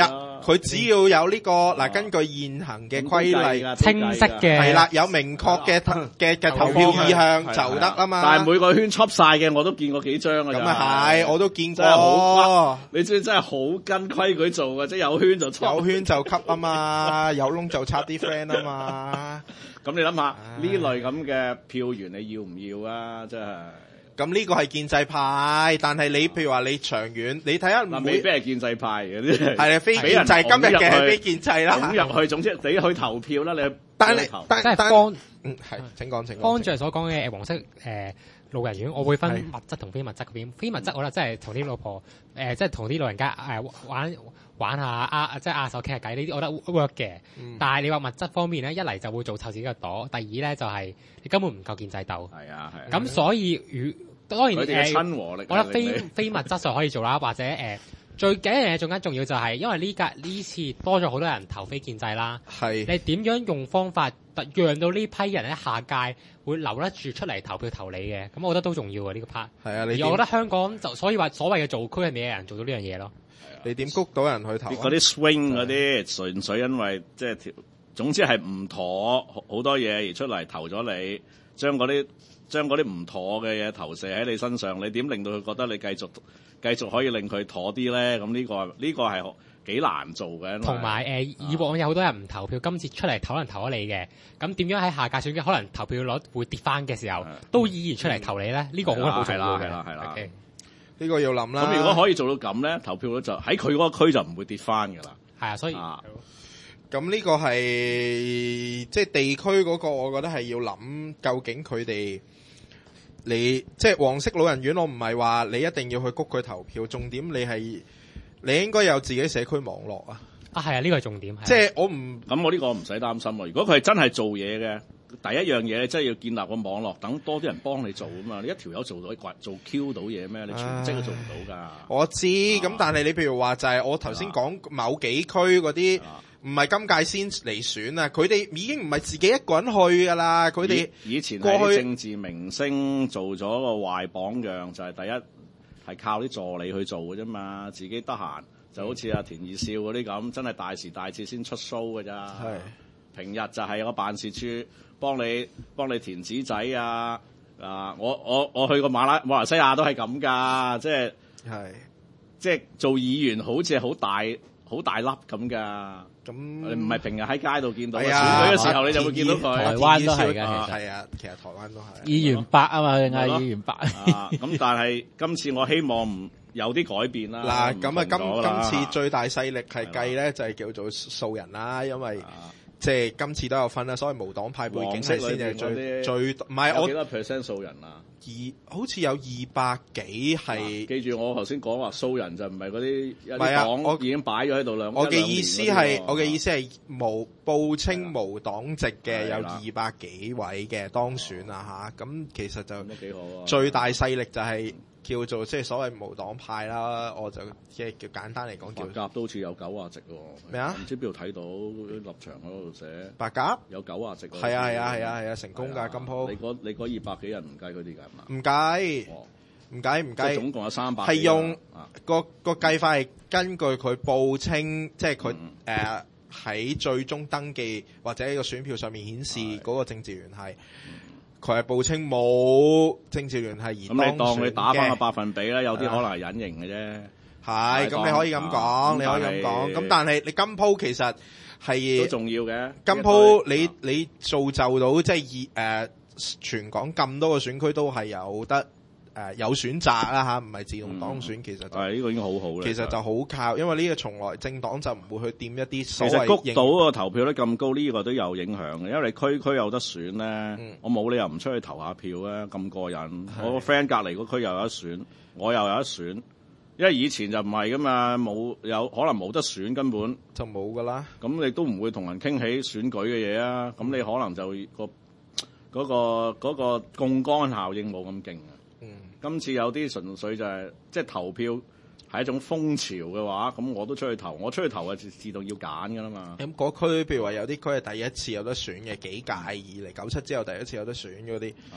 佢只要有呢個嗱，根據現行嘅規例， 清晰嘅係啦，有明確嘅嘅嘅投票意向就得啊嘛。 但係每個圈輯晒嘅，我都見過幾張㗎。 咁啊係，我都見過。 真係好，你知真係好跟規矩做嘅，即係有圈就輯， 有圈就吸啊嘛，有窿就插啲 friend 啊嘛。 咁你諗下呢類咁嘅票源，你要唔要啊？真係。 咁呢個係建制派，但係你譬如話你長遠，你睇下唔未必係建制派嘅啲係啊，非建制今日嘅係非建制啦。 咁入去，總之你去投票啦，你但係但即係方嗯係請講請講。 方丈所講嘅黃色誒、呃、老人院，我會分物質同非物質嗰邊。非物質我覺得真係同啲老婆誒，即係同啲老人家誒、呃、玩玩下啊，即係握手傾下偈呢啲，我覺得 work 嘅。嗯、但係你話物質方面咧，一嚟就會做臭自己嘅朵，第二咧就係、是、你根本唔夠建制鬥。 係啊係。 咁所以如當然誒， 親和力我覺得非非物質上可以做啦，或者誒、呃、最緊要嘢，仲緊重要就係因為呢屆呢次多咗好多人投非建制啦。係你點樣用方法讓到呢批人喺下屆會留得住出嚟投票投你嘅？咁我覺得都重要啊呢、呢個 part。係啊，你而我覺得香港就所以話所謂嘅做區係咪有人做到呢樣嘢咯？ 你點谷到人去投？ 嗰啲 swing 嗰啲純粹因為即係條，總之係唔妥好多嘢而出嚟投咗你，將嗰啲將嗰啲唔妥嘅嘢投射喺你身上，你點令到佢覺得你繼續繼續可以令佢妥啲咧？咁呢個呢個係幾難做嘅。 同埋誒，以往有好多人唔投票，今次出嚟投可能投咗你嘅，咁點樣喺下屆選舉可能投票率會跌翻嘅時候，都依然出嚟投你咧？呢、嗯、個我覺得好重要嘅。係啦係啦。 呢個要諗啦。 咁如果可以做到咁咧，投票率就喺佢嗰個區就唔會跌翻㗎啦。 係啊，所以咁呢個係即係地區嗰個，我覺得係要諗究竟佢哋你即係黃色老人院，我唔係話你一定要去谷佢投票，重點你係你應該有自己社區網絡啊。 啊，係啊，呢個係重點。 即係我唔咁，我呢個唔使擔心啊。如果佢係真係做嘢嘅。第一樣嘢，真係要建立個網絡，等多啲人幫你做啊嘛！你一條友做到做 Q 到嘢咩？你全職都做唔到㗎。我知，咁、啊、但係你譬如話就係我頭先講某幾區嗰啲，唔係今屆先嚟選啊！佢哋已經唔係自己一個人去㗎啦。佢哋以前係政治明星做咗個壞榜樣，就係、是、第一係靠啲助理去做嘅啫嘛，自己得閒就好似阿田二少嗰啲咁，真係大時大節先出 show 㗎咋。係平日就係有個辦事處。幫你幫你填紙仔啊！啊，我我我去過馬拉馬來西亞都係咁噶，即係係即係做議員好似係好大好大粒咁噶。咁你唔係平日喺街度見到，選舉嘅時候你就會見到佢。 台灣都係㗎，其實係啊，其實台灣都係議員白啊嘛，嗌議員白。 咁但係今次我希望唔有啲改變啦。 嗱，咁啊，今今次最大勢力係計咧，就係叫做素人啦，因為。即係今次都有分啦，所謂無黨派背景係先係最最唔係我幾多 percent 數人啊？ 二好似有二百幾係。 記住我頭先講話數人就唔係嗰啲一啲黨，我已經擺咗喺度兩。 我嘅意思係我嘅意思係無報稱無黨籍嘅有二百幾位嘅當選啊嚇，咁其實就幾好啊。最大勢力就係叫做即係所謂無黨派啦，我就即係叫簡單嚟講叫。 白鴿都好似有九啊席喎。 咩啊？ 唔知邊度睇到立場喺度寫。 白鴿有九啊席。 係啊係啊係啊係啊，成功㗎今鋪。 你嗰你嗰二百幾人唔計佢哋㗎係嘛？ 唔計，唔計唔計。 總共有三百。 係用個個計法係根據佢報稱，即係佢誒喺最終登記或者呢個選票上面顯示嗰個政治聯繫。佢係報稱冇政治聯繫而當選嘅。咁你當佢打翻個百分比啦，有啲可能係隱形嘅啫。 係，咁你可以咁講，你可以咁講。咁但係你今鋪其實係都重要嘅。 今鋪你你造就到即係誒全港咁多個選區都係有得誒有選擇啦嚇，唔係自動當選。其實係呢個已經好好啦。 其實就好靠，因為呢個從來政黨就唔會去掂一啲所謂。 其實谷到個投票率咁高，呢個都有影響嘅，因為你區區有得選咧，我冇理由唔出去投下票啊，咁過癮。我個 friend 隔離嗰區又有得選，我又有得選。因為以前就唔係噶嘛，冇有可能冇得選，根本就冇噶啦。 咁你都唔會同人傾起選舉嘅嘢啊。咁你可能就個嗰個嗰個槓桿效應冇咁勁啊。嗯，今次有啲純粹就係即係投票係一種風潮嘅話，咁我都出去投，我出去投就自動要揀噶啦嘛。 咁嗰區譬如話有啲區係第一次有得選嘅，幾屆以嚟九七之後第一次有得選嗰啲。啊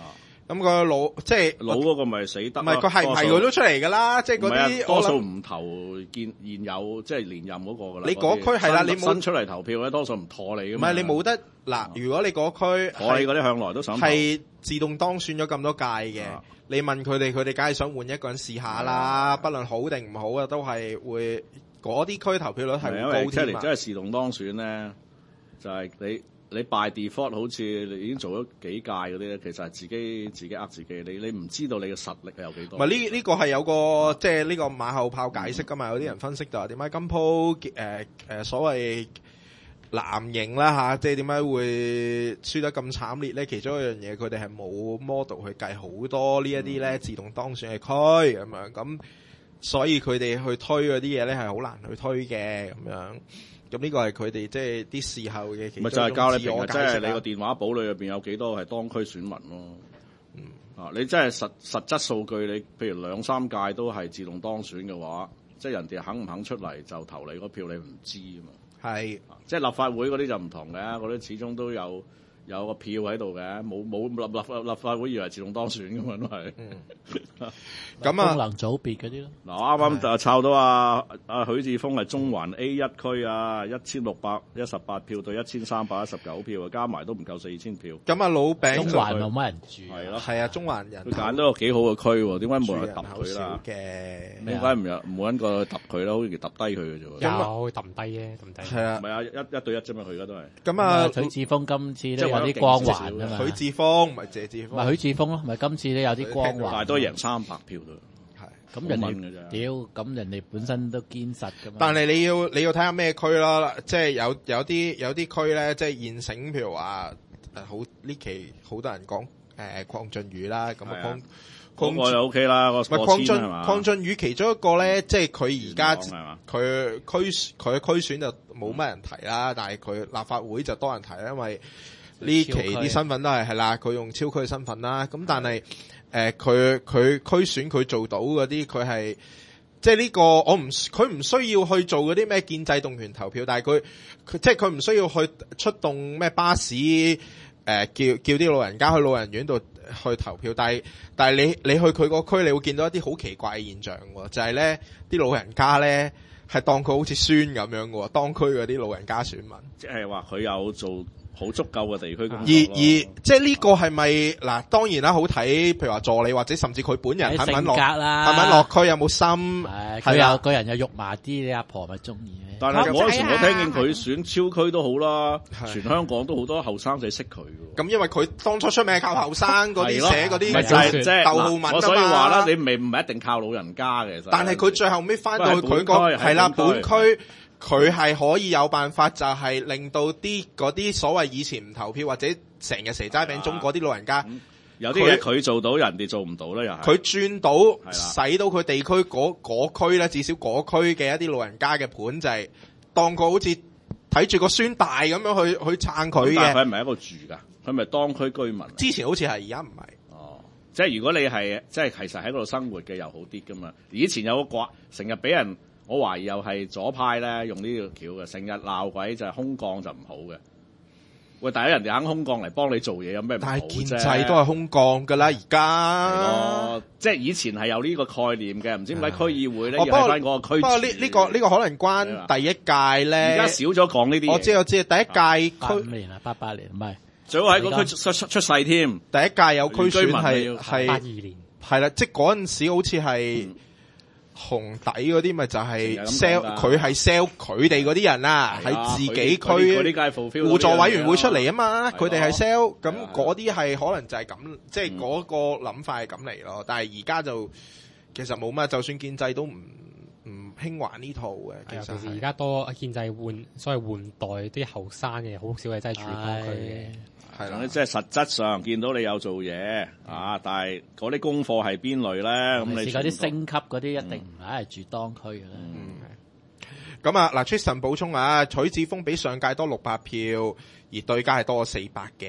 咁個老即係老嗰個咪死得， 唔係佢係唔係佢都出嚟㗎啦？即係嗰啲多數唔投現現有即係連任嗰個㗎啦。 你嗰區係啦，你冇新出嚟投票咧，多數唔妥你㗎嘛。 唔係你冇得嗱，如果你嗰區妥你嗰啲向來都想係自動當選咗咁多屆嘅，你問佢哋，佢哋梗係想換一個人試下啦。不論好定唔好啊，都係會嗰啲區投票率係會高啲嘛。 即係真係自動當選咧，就係你。你 by default 好似你已經做咗幾屆嗰啲咧，其實係自己自己呃自己，你你唔知道你嘅實力係有幾多。 唔係呢呢個係有個即係呢個馬後炮解釋㗎嘛？有啲人分析就話點解今鋪誒誒所謂藍營啦嚇，即係點解會輸得咁慘烈咧？其中一樣嘢佢哋係冇 model 去計好多呢一啲咧自動當選嘅區咁樣，咁所以佢哋去推嗰啲嘢咧係好難去推嘅咁樣。咁呢個係佢哋即係啲事後嘅其中一種自我解釋啦。咪就係教你平日，即係你個電話簿裏入邊有幾多係當區選民咯。嗯，啊，你真係實實質數據，你譬如兩三屆都係自動當選嘅話，即係人哋肯唔肯出嚟就投你嗰票，你唔知啊嘛。係，即係立法會嗰啲就唔同嘅，嗰啲始終都有有個票喺度嘅，冇冇立立立法會以為自動當選㗎嘛都係。嗯咁啊，功能組別嗰啲咯。 嗱，啱啱就抄到啊啊許智峰係中環 A 一區啊，一千六百一十八票對一千三百一十九票啊，加埋都唔夠四千票。 咁啊，老餅中環冇乜人住。 係咯， 係啊，中環人。 佢揀到個幾好嘅區喎，點解冇人揼佢啦？ 嘅， 點解唔有冇揾個揼佢啦？好似揼低佢嘅啫喎。 有揼低啫，揼低。 係啊， 唔係啊，一一對一啫嘛，佢而家都係。 咁啊， 許智峰今次都有啲光環啊嘛。 許智峰唔係謝智峰。 唔係許智峰咯，咪今次都有啲光環。 但係都贏三百票都。 咁人哋屌，咁人哋本身都堅實噶嘛。 但係你要你要睇下咩區啦，即係有有啲有啲區咧，即係現成，譬如話誒好呢期好多人講誒鄺俊宇啦，咁啊鄺鄺就 O K 啦，個鄺俊鄺俊宇其中一個咧，即係佢而家佢區佢區選就冇乜人提啦，但係佢立法會就多人提，因為呢期啲身份都係係啦，佢用超區身份啦，咁但係。誒，佢佢區選佢做到嗰啲，佢係即係呢個我唔佢唔需要去做嗰啲咩建制動員投票，但係佢佢即係佢唔需要去出動咩巴士誒、呃、叫叫啲老人家去老人院度去投票，但係但係你你去佢個區，你會見到一啲好奇怪嘅現象喎，就係咧啲老人家咧係當佢好似孫咁樣嘅喎，當區嗰啲老人家選民， 即係話佢有做。好足夠嘅地區工作， 而而即係呢個係咪嗱？當然啦，好睇，譬如話助理或者甚至佢本人肯唔肯落，肯唔肯落區有冇心？ 佢有個人有肉麻啲，你阿婆咪中意咧。 但係嗰陣時我聽見佢選超區都好啦，全香港都好多後生仔識佢嘅。 咁因為佢當初出名靠後生嗰啲寫嗰啲， 就係即係逗號文啊嘛。 我所以話啦，你未唔係一定靠老人家嘅。 但係佢最後尾翻到去佢個係啦本區。佢係可以有辦法，就係令到啲嗰啲所謂以前唔投票或者成日蛇齋餅糭嗰啲老人家， 嗯、有啲嘢佢做到，人哋做唔到咧，又係佢轉到，使到佢地區嗰嗰區咧，至少嗰區嘅一啲老人家嘅盤就係當佢好似睇住個孫大咁樣去去撐佢嘅。 但係佢唔係一個住㗎，佢咪當區居民。 之前好似係，而家唔係。 哦，即係如果你係即係其實喺嗰度生活嘅又好啲㗎嘛。以前有個寡，成日俾人。我懷疑又係左派咧，用呢條橋嘅，成日鬧鬼就係空降就唔好嘅。喂，第一人哋肯空降嚟幫你做嘢，有咩唔好啫？ 但係建制都係空降噶啦，而家。係咯， 即係以前係有呢個概念嘅，唔知點解區議會咧要喺翻嗰個區。 不過呢呢個呢個可能關第一屆咧。 而家少咗講呢啲嘢。我知我知，第一屆區。八五年啊，八八年唔係。 最好喺嗰區出出出世添。 第一屆有區選係係八二年。 係啦，即係嗰陣時好似係。紅底嗰啲咪就係 sell 佢係 sell 佢哋嗰啲人啊，喺自己區互助委員會出嚟啊嘛，佢哋係 sell，咁嗰啲係可能就係咁，即係嗰個諗法係咁嚟咯。但係而家就其實冇乜，就算建制都唔唔興玩呢套嘅。其實而家多建制換，所謂換代啲後生嘅，好少係真係住當區嘅。 係啦， 即係實質上見到你有做嘢啊，但係嗰啲功課係邊類咧？咁你嗰啲升級嗰啲一定唔係住當區嘅啦。 咁啊，嗱 Tristan 補充啊，許智峰比上屆多六百票，而對家係多咗四百嘅，係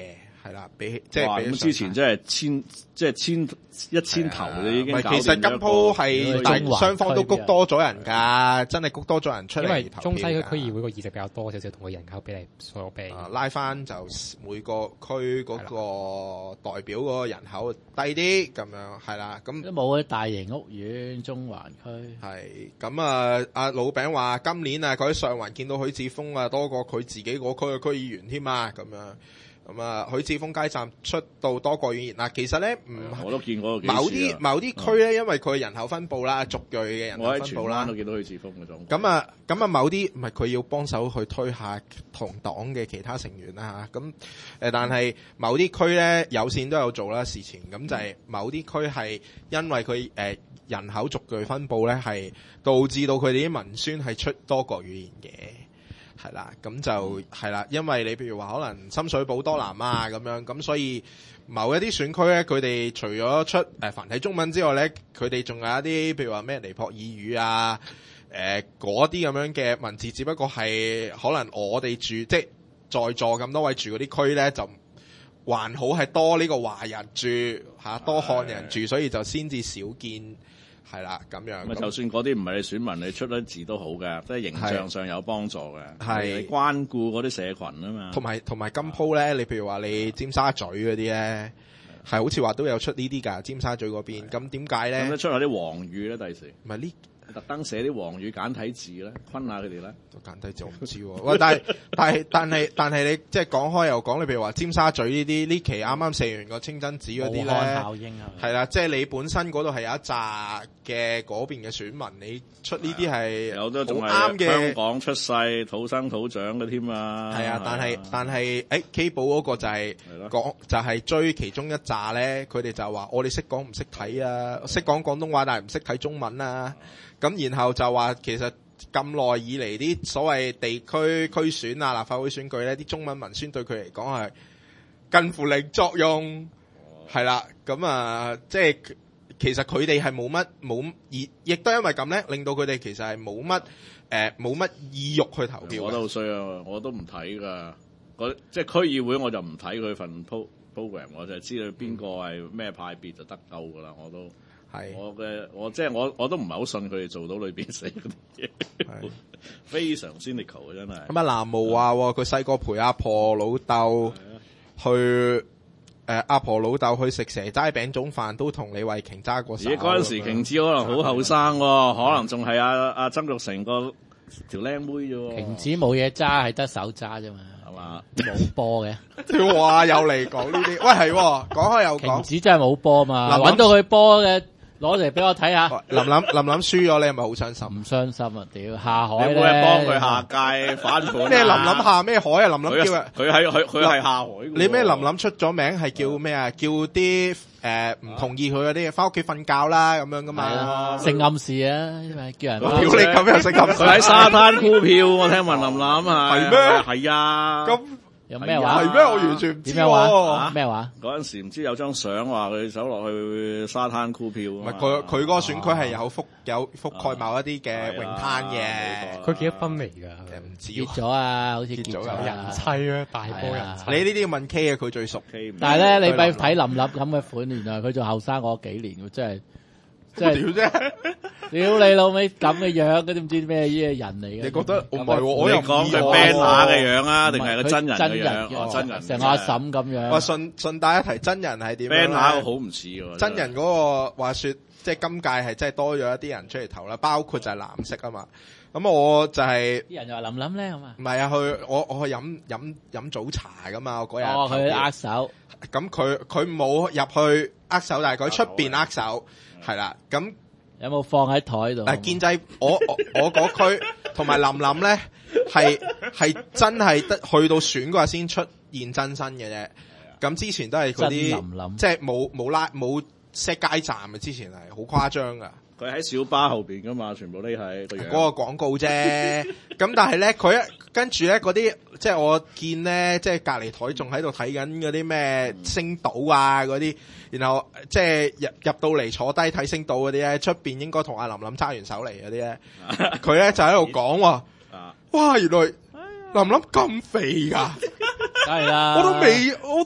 係啦，比起即係比咁之前即係千即係千一千頭你已經搞掂咗。 其實今鋪係大雙方都谷多咗人㗎，真係谷多咗人出嚟投票㗎。 因為中西區區議會個議席比較多少少，同個人口比例所比。 啊，拉翻就每個區嗰個代表嗰個人口低啲咁樣，係啦，咁都冇啲大型屋苑，中環區係咁啊！阿老餅話今年啊，佢喺上環見到許智峰啊，多過佢自己嗰區嘅區議員添啊，咁樣。咁啊，許智峰街站出到多個語言嗱，其實咧唔， 我都見過某啲某啲區咧，因為佢人口分佈啦，族裔嘅人口分佈啦， 我喺荃灣都見到許智峰嗰種。 咁啊，咁啊，某啲唔係佢要幫手去推下同黨嘅其他成員啦嚇，咁誒，但係某啲區咧有線都有做啦事前，咁就係某啲區係因為佢誒人口族裔分佈咧，係導致到佢哋啲文宣係出多個語言嘅。係啦，咁就係啦，因為你譬如話可能深水埗多南啊咁樣，咁所以某一啲選區咧，佢哋除咗出誒繁體中文之外咧，佢哋仲有一啲譬如話咩尼泊爾語啊，誒嗰啲咁樣嘅文字，只不過係可能我哋住即係在座咁多位住嗰啲區咧，就還好係多呢個華人住嚇，多漢人住，所以就先至少見。係啦，咁樣。咁就算嗰啲唔係你選民，你出咗字都好嘅，即係形象上有幫助嘅。 係你關顧嗰啲社群啊嘛。 同埋同埋今鋪咧，你譬如話你尖沙咀嗰啲咧，係好似話都有出呢啲㗎，尖沙咀嗰邊。咁點解咧？ 咁出下啲黃語咧，第時。 唔係呢？ 特登寫啲黃語簡體字咧，昆下佢哋咧。 簡體字我唔知喎。喂，但係但係但係但係你即係講開又講，你譬如話尖沙咀呢啲呢期啱啱射完個清真寺嗰啲咧， 效應係啦，即係你本身嗰度係有一紮嘅嗰邊嘅選民，你出呢啲係有都仲係啱嘅香港出世土生土長嘅添啊。 係啊，但係但係誒 K 寶嗰個就係講就係追其中一紮咧，佢哋就話我哋識講唔識睇啊，識講廣東話但係唔識睇中文啊。咁然後就話其實咁耐以嚟啲所謂地區區選啊、立法會選舉咧，啲中文文宣對佢嚟講係近乎零作用，係啦。咁啊，即係其實佢哋係冇乜冇，亦亦都因為咁咧，令到佢哋其實係冇乜誒冇乜意欲去投票。 我都好衰啊！我都唔睇噶，即係區議會我就唔睇佢份 program， 我就知道邊個係咩派別就得夠噶啦，我都。係我嘅，我即係我，我都唔係好信佢哋做到裏邊寫嗰啲嘢，非常 cynical 真係。咁啊，南無話佢細個陪阿婆老豆去，誒阿、呃、婆老豆去食蛇齋餅糭飯，都同李慧瓊揸過手。咦，嗰陣時瓊子可能好後生喎，可能仲係阿阿曾玉成個條靚妹啫喎。瓊子冇嘢揸，係得手揸啫嘛。冇波嘅，哇！又嚟講呢啲，喂係，講開又講，瓊子真係冇波嘛，搵到佢波嘅，攞嚟俾我睇下。林林林林輸咗，你係咪好傷心？唔傷心啊！屌下海咧，有冇人幫佢下屆反盤？咩林林下咩海啊？林林叫佢喺佢佢係下海。你咩林林出咗名係叫咩啊？叫啲誒唔同意佢嗰啲翻屋企瞓覺啦咁樣噶嘛？性暗示啊，因為叫人。屌你咁又性暗示？佢喺沙灘沽票，我聽聞林林啊。係咩？係啊。咁。有咩話？係咩？我完全唔知。咩話？咩話？嗰陣時唔知有張相話佢走落去沙灘沽票。唔係佢佢嗰個選區係有覆有覆蓋某一啲嘅泳灘嘅。佢幾多分嚟㗎？唔知。結咗啊，好似結咗人妻啊，大波人妻。你呢啲要問 K 啊，佢最熟 K。但係咧，你咪睇林立咁嘅款，原來佢仲後生我幾年喎，真係。即係屌啫！屌你老味咁嘅樣，嗰啲唔知咩嘢人嚟嘅。你覺得唔係？我又講佢 banner 嘅樣啊，定係個真人嘅樣？真人成阿嬸咁樣。哇！順順帶一提，真人係點？banner 好唔似喎。真人嗰個話說，即係今屆係真係多咗一啲人出嚟投啦，包括就係藍色啊嘛。咁我就係啲人就話林林咧，係嘛？唔係啊，去我我去飲飲飲早茶噶嘛，我嗰日。哦，佢握手。咁佢佢冇入去握手，但係佢出邊握手。係啦，咁有冇放喺台度？誒，建制我我我嗰區同埋林林咧，係係真係得去到選嗰日先出現真身嘅啫。咁之前都係嗰啲，即係冇冇拉冇 set 街站嘅，之前係好誇張噶。佢喺小巴後邊噶嘛，全部匿喺個樣。嗰個廣告啫。咁但係咧，佢一跟住咧嗰啲，即係我見咧，即係隔離台仲喺度睇緊嗰啲咩星島啊嗰啲，然後即係入入到嚟坐低睇星島嗰啲咧，出邊應該同阿林林揸完手嚟嗰啲咧，佢咧就喺度講喎，哇！原來林林咁肥㗎，係啦，我都未我。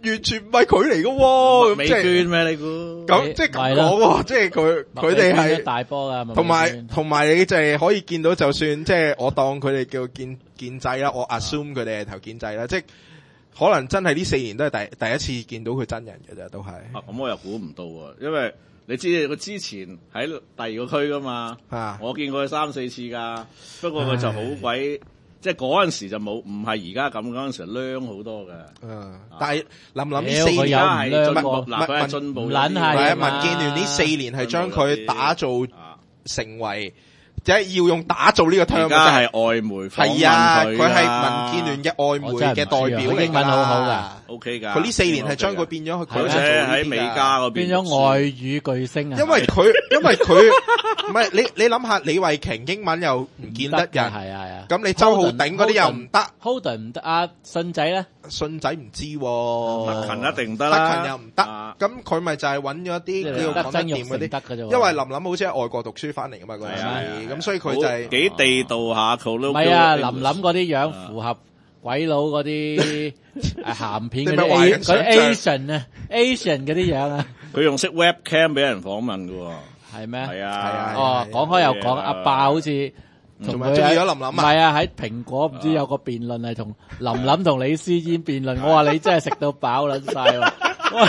完全唔係佢嚟嘅喎， 美咁即係娟咩？你估？ 咁即係咁講喎，即係佢佢哋係大波噶， 同埋同埋你就係可以見到，就算即係我當佢哋叫建建制啦，我 assume 佢哋係投建制啦，即係可能真係呢四年都係第第一次見到佢真人嘅啫，都係。 啊，咁我又估唔到喎，因為你知佢之前喺第二個區噶嘛， 啊我見過佢三四次噶，不過佢就好鬼。即係嗰陣時就冇，唔係而家咁，嗰陣時靚好多嘅。 嗯，但係諗諗呢屌佢四年有唔靚進步， 過嗱佢係進步咗啲， 唔撚係係啊， 嘛民建聯呢四年係將佢打造啊成為，即係要用打造呢個 term 而家係外媒訪問係啊， 佢佢係民建聯嘅外媒嘅代表嚟㗎啦， 英文好好㗎。 O K 㗎。 佢呢四年係將佢變咗佢， 而且喺美加嗰邊變咗外語巨星啊！ 因為佢因為佢唔係你你諗下李慧瓊英文又唔見得人， 係啊係啊。 咁你周浩鼎嗰啲又唔得 Holden 唔得，阿信仔咧， 信仔唔知喎， 麥勤一定唔得麥啦， 勤又唔得， 啊咁佢咪就係揾咗一啲叫講得掂嗰啲， 得嘅啫。 因為林林好似喺外國讀書翻嚟噶嘛嗰陣時，咁所以佢就係幾地道下，佢都唔係啊，林林嗰啲樣符合鬼佬嗰啲誒鹹片嗰啲 A 嗰啲 Asian 啊 Asian 嗰啲樣啊， 佢用識 webcam 俾人訪問㗎喎， 係咩？ 係啊， 係啊哦，講開又講，阿爸好似同佢仲中意咗林林啊唔係啊，喺蘋果唔知有個辯論係同林林同李思嫣辯論，我話你真係食到飽撚晒喎！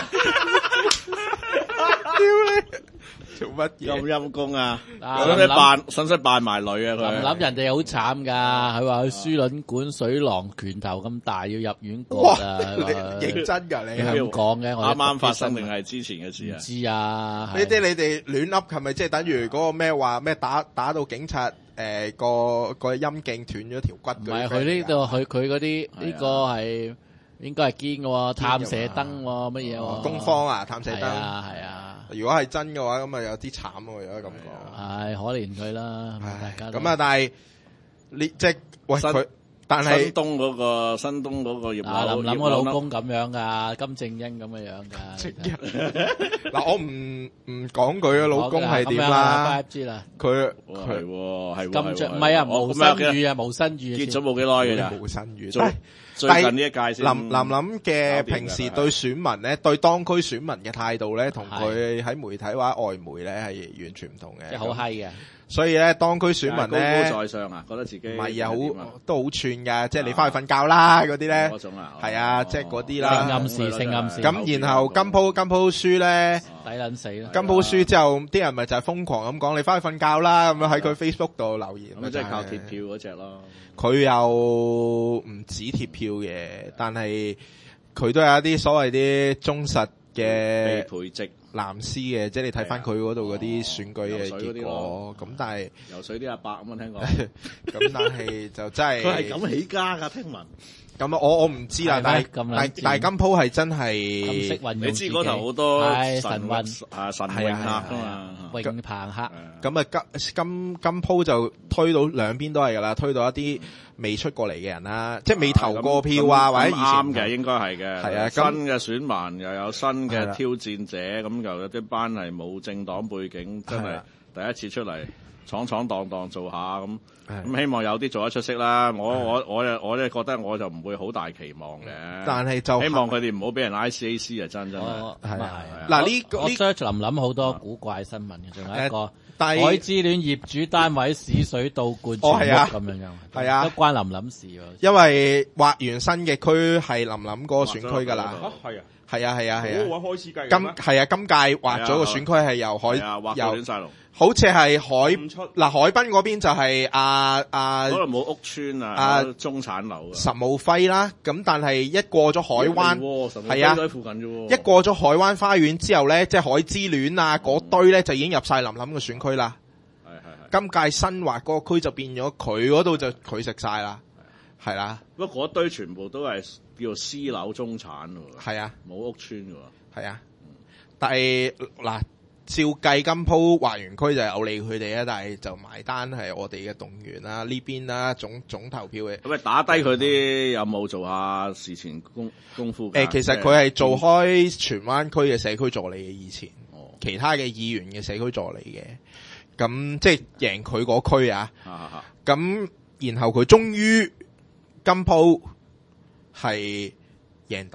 做乜咁嘢？ 陰公啊！ 啊使唔使扮，使唔使扮埋女啊？佢林林人哋好慘噶，佢話佢輸卵管水囊拳頭咁大，要入院割哇！ 啊！ 你認真㗎你你係咁講嘅，我啱啱發生定係之前嘅事啊？ 知啊？ 呢啲你哋亂噏係咪即係等於嗰個咩話咩打打到警察誒個個陰莖斷咗條骨？ 唔係佢呢度，佢佢嗰啲呢個係應該係堅嘅喎，探射燈喎，乜嘢喎？ 東方啊，探射燈係啊係啊。 如果係真嘅話，咁啊有啲慘喎，有得咁講。 係可憐佢啦， 唉大家都咁啊，但係你即係喂新佢，但新係東嗰個新東嗰個葉啊劉， 林林個老葉劉公咁樣噶，金正恩咁嘅樣噶。其實嗱，我唔唔講佢嘅老公係點咁樣啦， 知啦。 佢係佢喎係喎金係喎正唔係啊， 我無咁樣嘅新宇啊，無新宇結咗冇幾耐嘅咋？ 冇新語， 最但係最近呢一屆先林林林嘅平時對選民咧，對當區選民嘅態度咧，同佢喺媒體或者外媒咧係完全唔同嘅。 即係好閪嘅。 所以咧，當區選民咧， 高高在上啊，覺得自己唔係啊， 點好都好串噶，即係你翻去瞓覺啦嗰啲咧嗰，種啊， 係啊，即係嗰啲啦。 性暗示性暗示咁然後金鋪金鋪輸咧， 抵撚死啦！ 金鋪輸之後，啲人咪就係瘋狂咁講，你翻去瞓覺啦，咁樣喺佢 Facebook 度留言。 咁即係靠鐵票嗰只咯。 佢又唔止貼票嘅，但係佢都有一啲所謂啲忠實被嘅培植藍絲嘅，即係你睇翻佢嗰度嗰啲選舉嘅結果。咁但係游水啲阿伯咁啊，聽講咁但係就真係佢係咁起家㗎，聽聞。 咁啊！我我唔知啦， 係咩但係咁撚但賤但係金鋪係真咁識係運用你知嗰頭好多係神神運啊神泳客㗎嘛。 泳棚客， 咁啊金金金鋪就推到兩邊都係噶啦，推到一啲未出過嚟嘅人啦，即係未投過票啊，或者以前啱嘅，應該係嘅。 係啊新咁嘅選民又有新係啦嘅挑戰者，咁又有啲班係冇政黨背景，真係係啦第一次出嚟闖闖蕩蕩做下咁。 係咁希望有啲做得出色啦。我我我就我咧覺得我就唔會好大期望嘅。 但係就希望佢哋唔好俾人 I C A C 啊！真真係。 我係啊咁啊係嗱呢個我呢 search 林林好多古怪新聞嘅，仲有一個但係海之戀業主單位屎水倒灌哦係啊全屋咁樣樣， 係啊都關林林事喎。 因為劃完新嘅區係林林嗰個選區噶啦， 啊係啊， 係啊係啊係啊， 好開始計今嘅咩係啊今屆劃咗個選區係由海係啊，畫到由亂晒龍。 好似係海唔出嗱海濱嗰邊就係阿阿嗰度冇屋村啊， 啊有中產樓啊。 岑敖輝啦，咁但係一過咗海灣。係係啊都喺附近啫喎。 一過咗海灣花園之後咧，即係海之戀啊嗰堆咧就已經入晒林林嘅選區啦。 係係係。 今屆新劃嗰個區就變咗佢嗰度就佢食晒啦，係啦， 不過嗰堆全部都係叫做私樓中產喎， 係啊， 冇屋村嘅喎。 係啊。但係嗱，照計金鋪劃完區就有利佢哋啊，但係就埋單係我哋嘅動員啦，呢邊啦總總投票嘅。 咁咪打低佢啲有冇做下事前功功夫㗎？ 誒，其實佢係做開荃灣區嘅社區助理嘅以前， 哦其他嘅議員嘅社區助理嘅，咁即係贏佢嗰區啊。 嚇嚇嚇咁然後佢終於金鋪係贏到啦，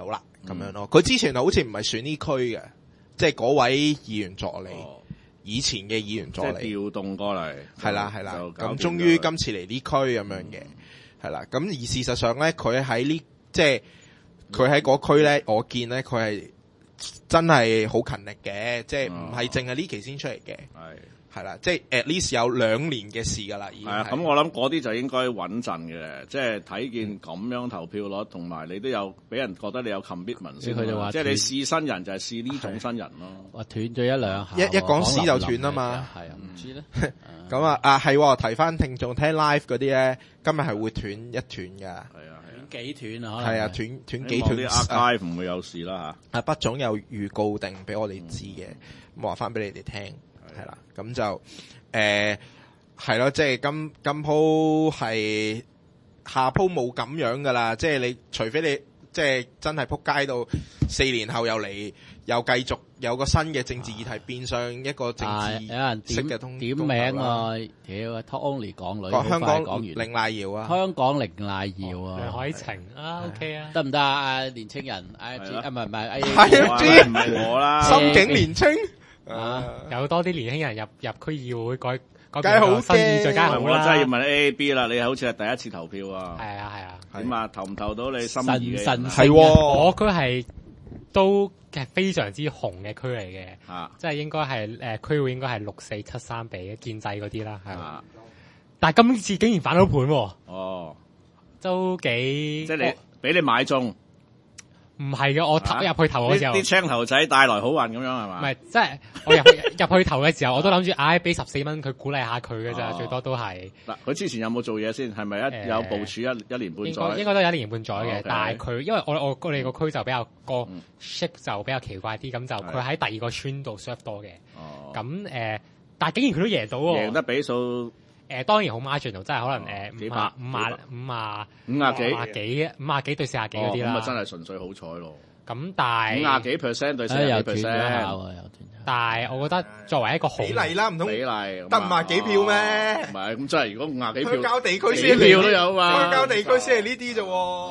咁樣咯。佢之前好似唔係選呢區嘅，即係嗰位議員助理， 哦、 以前嘅議員助理， 即係調動過嚟， 係啦係啦。咁終終於今次嚟呢區咁樣嘅，係啦。咁而事實上咧，佢喺呢即係佢喺嗰區咧，我見咧佢係真係好勤力嘅，即係唔係淨係呢期先出嚟嘅。 係。 係啦，即係 at least 有兩年嘅事㗎啦，已經係。 係啊，咁我諗嗰啲就應該穩陣嘅，即係睇見咁樣投票率，同埋你都有俾人覺得你有 commitment 先。 佢就話即係你試新人就係試呢種新人咯。 話斷咗一兩下， 一一講屎就斷啊嘛。 係啊，唔知咧。 咁啊啊係，提翻聽眾聽 live 嗰啲咧，今日係會斷一斷㗎。係啊係啊， 斷幾斷啊？ 係啊，斷斷幾斷。 啲 archive 唔會有事啦嚇。 啊，畢總有預告定俾我哋知嘅，咁話翻俾你哋聽。係啦，咁就誒係咯，即係今今鋪係下鋪冇咁樣噶啦，即係你除非你即係真係撲街到四年後又嚟又繼續有個新嘅政治議題，變相一個政治有人式嘅通點名啊！屌啊 ，Talk Only 港女， 香港講完凌賴瑤啊， 香港凌賴瑤啊， 梁海晴啊 ，OK 啊， 得唔得啊？年青人 I G 啊，唔係唔係 I G， 唔係我啦， 心境年青。 啊！有多啲年輕人入入區議會改改變好新意，最佳好啦！ 我真係要問 A A B 啦，你好似係第一次投票啊？ 係啊係啊， 點啊？投唔投到你心儀嘅？ 係我區係都係非常之紅嘅區嚟嘅， 啊， 即係應該係誒區會應該係六四七三比建制嗰啲啦，係啊。 但係今次竟然反到盤喎！ 哦， 都幾即係你俾你買中。 唔係嘅，我投入去投嘅時候， 啲青頭仔帶來好運咁樣係嘛？ 唔係，即係我入去入去投嘅時候，我都諗住，唉，俾十四蚊佢鼓勵下佢嘅咋，最多都係。 嗱，佢之前有冇做嘢先？係咪一有部署一一年半載？ 應該應該都有一年半載嘅， Okay. 但係佢因為我我我哋個區就比較個 shape 就比較奇怪啲，咁就佢喺第二個村度 serve 多嘅。 哦， 咁誒，但係竟然佢都贏到喎！ 贏得比數。 誒當然好 marginal，真係可能誒幾百、 五萬、五萬、 五廿幾、 五廿幾、五廿幾對四廿幾嗰啲啦。 咁啊真係純粹好彩咯。 咁但係五廿幾 percent 對四廿幾 percent， 但係我覺得作為一個比例啦，唔通比例得五廿幾票咩？ 唔係咁真係，如果五廿幾票， 鄉郊地區先票都有嘛？ 鄉郊地區先係呢啲啫。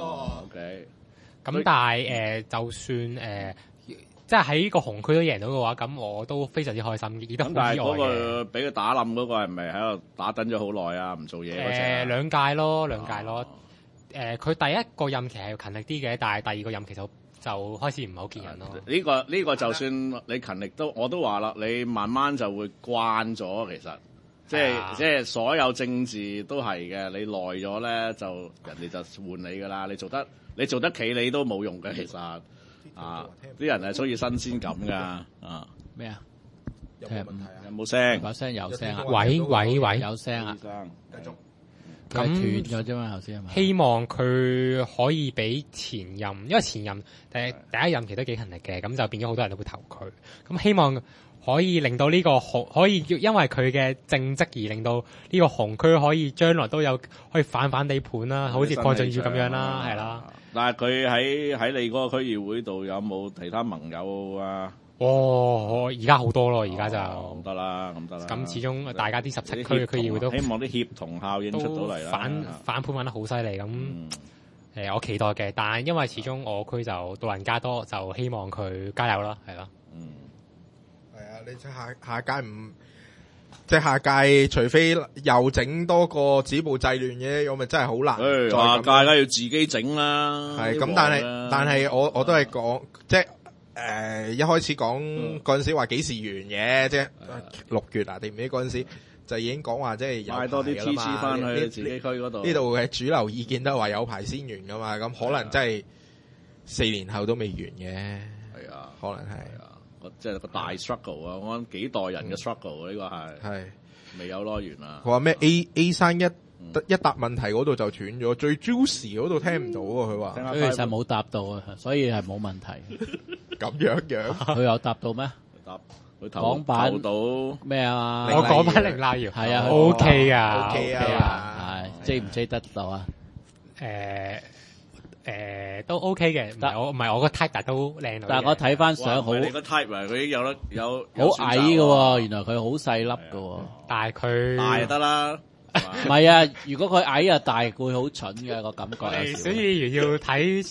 O K。 咁但係誒，就算誒。即係喺個紅區都贏到嘅話，咁我都非常之開心，亦都好意外嘅。咁但係嗰個俾佢打冧嗰個係咪喺度打等咗好耐啊？唔做嘢嗰隻？ 誒兩屆咯，兩屆咯。誒佢第一個任期係勤力啲嘅，但係第二個任期就就開始唔係好見人咯。 呢個呢個就算你勤力都，我都話啦，你慢慢就會慣咗。其實即係即係所有政治都係嘅，你耐咗咧就人哋就換你噶啦。你做得你做得企你都冇用嘅，其實。啊！啲人係中意新鮮感噶，啊咩啊？ 有冇問題啊？ 有冇聲？ 把聲有聲啊！ 喂喂喂， 有聲啊！ 繼續。 咁斷咗啫嘛，頭先係咪？ 希望佢可以俾前任，因為前任第第一任期都幾勤力嘅，咁就變咗好多人都會投佢。咁希望可以令到呢個紅可以因為佢嘅政績而令到呢個紅區可以將來都有可以反反地盤啦，好似鄺俊宇咁樣啦，係啦。 但係佢喺喺你嗰個區議會度有冇其他盟友啊？ 哦，而家好多咯，而家就咁得啦，咁得啦。 咁始終大家啲十七區嘅區議會都希望啲協同效應出到嚟啦。 反反盤玩得好犀利咁，誒、嗯呃，我期待嘅。但係因為始終我區就老人家多，就希望佢加油啦，係啦。 嗯， 係啊，你下下屆唔即係下屆，除非又整多個止暴制亂嘅，我咪真係好難。 誒，下屆梗係要自己整啦。係咁，但係但係我我都係講即係。誒、呃，一開始講嗰陣時話幾時完嘅，即係六月啊定唔知嗰陣時就已經講話即係有買多啲 T C 翻去自己區嗰度。呢度嘅主流意見都係話有排先完噶嘛，咁可能真係四年後都未完嘅。 係啊， 可能係啊，即係個大 struggle 啊，我諗幾代人嘅 struggle 呢、嗯、個係係未有攞完啊。 佢話咩 A A 三一？得一答問題嗰度就斷咗，最 juicy 嗰度聽唔到啊！佢話， 佢其實冇答到啊，所以係冇問題。 咁樣樣， 佢有答到咩？ 答佢投投到咩啊？ 我講翻凌賴瑤， 係啊 ，OK 噶 ，OK 啊， 係追唔追得到啊？ 誒誒，都 OK 嘅，唔係我唔係我個 type，但都靚到。 但係我睇翻相好， 你個 type 啊，佢已經有得有好矮嘅喎，原來佢好細粒嘅喎， 但係佢大就得啦。 唔係啊！如果佢矮啊大，會好蠢嘅個感覺。 小議員要睇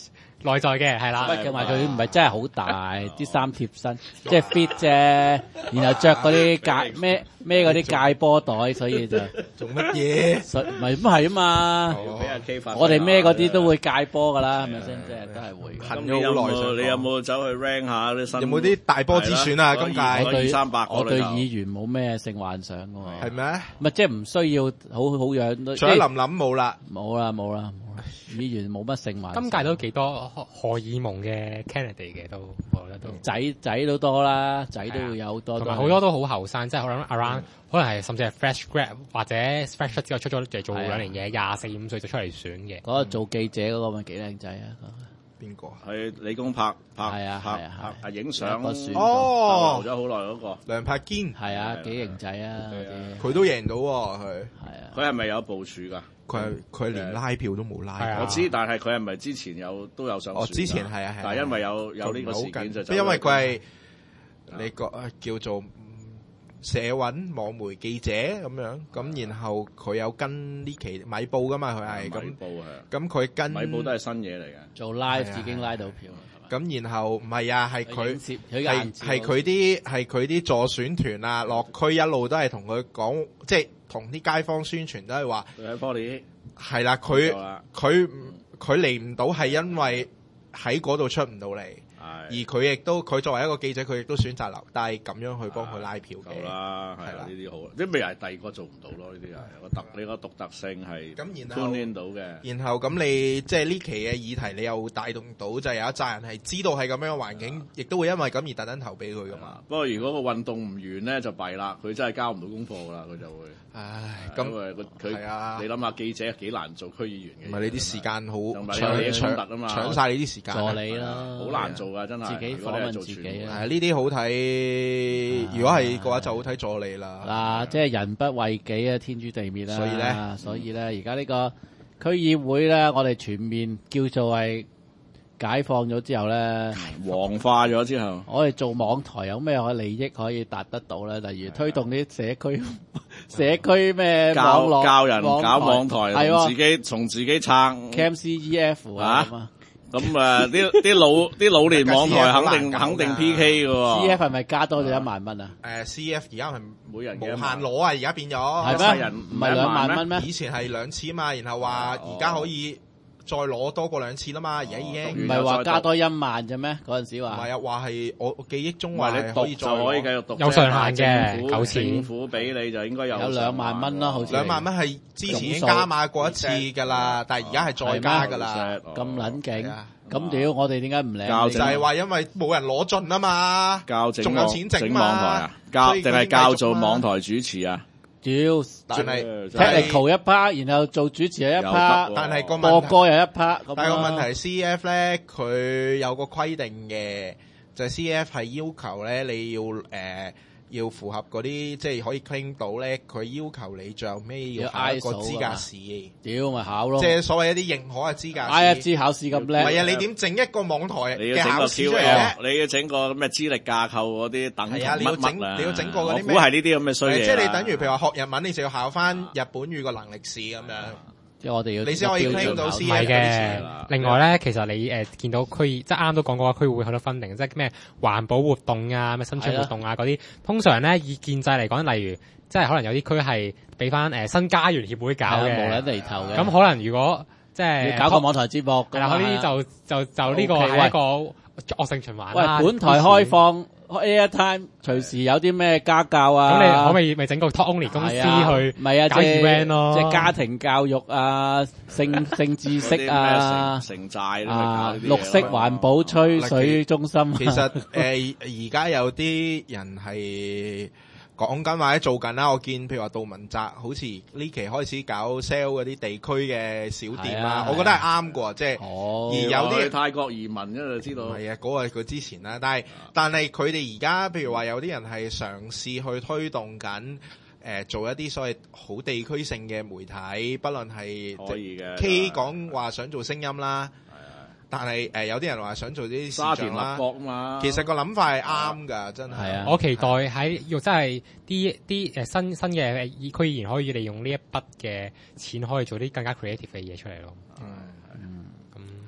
內在嘅係啦， 同埋佢唔係真係好大，啲衫貼身，即係 fit 啫。然後着嗰啲戒孭孭嗰啲戒波袋，所以就做乜嘢？ 唔係咁係啊嘛。 俾阿 K 發， 我哋孭嗰啲都會戒波噶啦，係咪先？即係都係會。 恨咁你有咗好耐冇？你有冇走去 rank 下啲新？ 有冇啲大波之選啊？今屆我對二三百個我對裏頭議員冇咩性幻想㗎嘛。 係咩？ 唔係即係唔需要好好樣都。 除咗林林冇啦， 冇啦冇啦冇啦，議員冇乜性幻想。 今屆都幾多荷爾蒙嘅 candidate 嘅都，我覺得都仔仔都多啦，仔都會有好多。 同埋好多都好後生，即係可能 around 可能係甚至係 fresh grad 或者 fresh 出之後出咗嚟做兩年嘢，廿四五歲就出嚟選嘅。 嗰個做記者嗰個咪幾靚仔啊！ 邊個啊？ 係理工拍拍係啊拍係啊係啊拍影相有個選哦留咗好耐嗰個， 梁柏堅， 係啊，幾型仔啊嗰啲。 佢都贏到喎，佢係啊， 佢係咪有部署㗎？ 佢係佢係連拉票都冇拉係啊。 我知，但係佢係咪之前有都有上選㗎？ 哦，之前係啊係啊， 但係因為有有呢個事件就走咗因為佢係你個叫做社運網媒記者咁樣，咁然後佢有跟呢期米報噶嘛，佢係咁米報係咁佢跟米報都係新嘢嚟嘅。 做 live 已經拉到票啦。 咁然後唔係啊，係佢佢佢係係佢啲係佢啲助選團啊，落區一路都係同佢講，即係同啲街坊宣傳都係話佢喺科利係啦，佢冇錯啦佢佢嚟唔到係因為喺嗰度出唔到嚟。而佢亦都佢作為一個記者，佢亦都選擇留低咁樣去幫佢拉票嘅。 夠啦，係啦， 係啦呢啲好，即係咪係第二個做唔到咯？呢啲係個特，你個獨特性係咁然後 tune in 到嘅。 然後咁你即係呢期嘅議題，你又帶動到就係有一紮人係知道係咁樣嘅環境，亦都會因為咁而特登投俾佢噶嘛。 不過如果個運動唔完咧，就弊啦，佢真係交唔到功課噶啦，佢就會。 唉， 因咁為佢佢係啊你諗下記者幾難做區議員嘅。 唔係你啲時間好同埋搶你有啲衝搶突啊嘛搶曬你啲時間啊。 助理啦， 好難做噶，真係。 自己如果你係訪問自己做傳媒啊係呢啲好睇，如果係嘅話就好睇助理啦。 嗱，即係人不為己啊，天誅地滅啦。 所以呢所以咧，而家呢個區議會咧，我哋全面叫做係解放咗之後咧， 黃化咗之後， 我哋做網台有咩可利益可以達得到咧？例如推動啲社區社區咩教網絡教人搞網台， 係同自喎己從自己撐。 ，C M C E F 啊咁啊咁誒，啲啲老啲老年網台肯定好難搞㗎肯定 P K 嘅喎。 ，C F 係咪加多咗一萬蚊啊？ 誒 C F 而家係每人無限幾萬攞啊，而家變咗。 係咩？ 世人唔係兩萬蚊咩？ 以前係兩次嘛，然後話而家可以再攞多過兩次啦嘛，而家已經唔係話加多一萬啫咩？嗰陣時話唔係啊，話係我我記憶中唔話係係你讀可以再就可以繼攞續讀啫， 有上限嘅但係政府九次政府俾你就應該有有兩萬蚊啦好似兩萬蚊係之前已經加碼過一次㗎啦，但係而家係再加㗎啦。 咁撚勁係啊， 咁屌我哋點解唔領？ 教就係話因為冇人攞盡啊嘛， 教整仲有錢整嘛網台啊，教所以佢定係教做應該做嘛網台主持啊？ 屌， 但係但係 technical 一 part，然後做主持又一又 part， 得喎但係個播問題歌又一 part，咁但係個咯問題係 C E F 咧，佢有個規定嘅，就係 C E F 係要求咧，你要誒、呃、要符合嗰啲，即係可以 claim 到咧，佢要求你最後尾要考一個資格試， 屌咪考咯， 即係所謂一啲認可嘅資格試。 I F G 考試咁叻， 唔係啊，你點整一個網台嘅你要整個考試 Q 出嚟 L， 咧？ 你要整個咩資歷架構嗰啲等同係啊你要整乜乜啊？ 你要整個嗰啲咩我估係呢啲咁嘅衰嘢啦。 即係你等於譬如話學日文，你就要考翻日本語個能力試咁樣。 即係我哋要你先可以標準 claim 到考 C 唔 E 係 F 嗰啲嘅錢啦。 另外咧，其實你誒、呃、見到區議，即係啱啱都講過，區議會好多分定，即係咩環保活動啊、咩新春活動啊嗰啲。通常咧以建制嚟講，例如即係可能有啲區係俾翻誒新家園協會搞係啊嘅， 無撚厘頭嘅。 咁可能如果即係要搞個網台節目， 係啦，嗰啲就就就呢個 OK， 係一個惡性循環啦。 喂，本台開放 airtime，隨時有啲咩家教啊， 咁你可唔可以咪整個 talk only 公司係啊去唔係啊， 搞即係 event 咯？ 即係家庭教育啊，性性知識啊， 城城寨都啊， 咪搞呢啲嘢咯綠色環保吹水中心啊。 其實誒而家有啲人係講緊或者做緊啦，我見譬如話杜汶澤好似呢期開始搞 sell 嗰啲地區嘅小店啦， 係啊我覺得係啱嘅喎，即係哦， 而有啲去泰國移民啫，就知道。 唔係啊，嗰個係佢之前啦，但係但係佢哋而家譬如話有啲人係嘗試去推動緊誒做一啲所謂好地區性嘅媒體，不論係可以嘅 K 講話想做聲音啦，但係誒有啲人話想做啲沙田立視像啦。 國嘛， 其實個諗法係啱㗎，真係。 係啊我期待喺要真係啲啲誒新新嘅議區議員可以利用呢一筆嘅錢，可以做啲更加 creative 嘅嘢出嚟咯。 嗯， 咁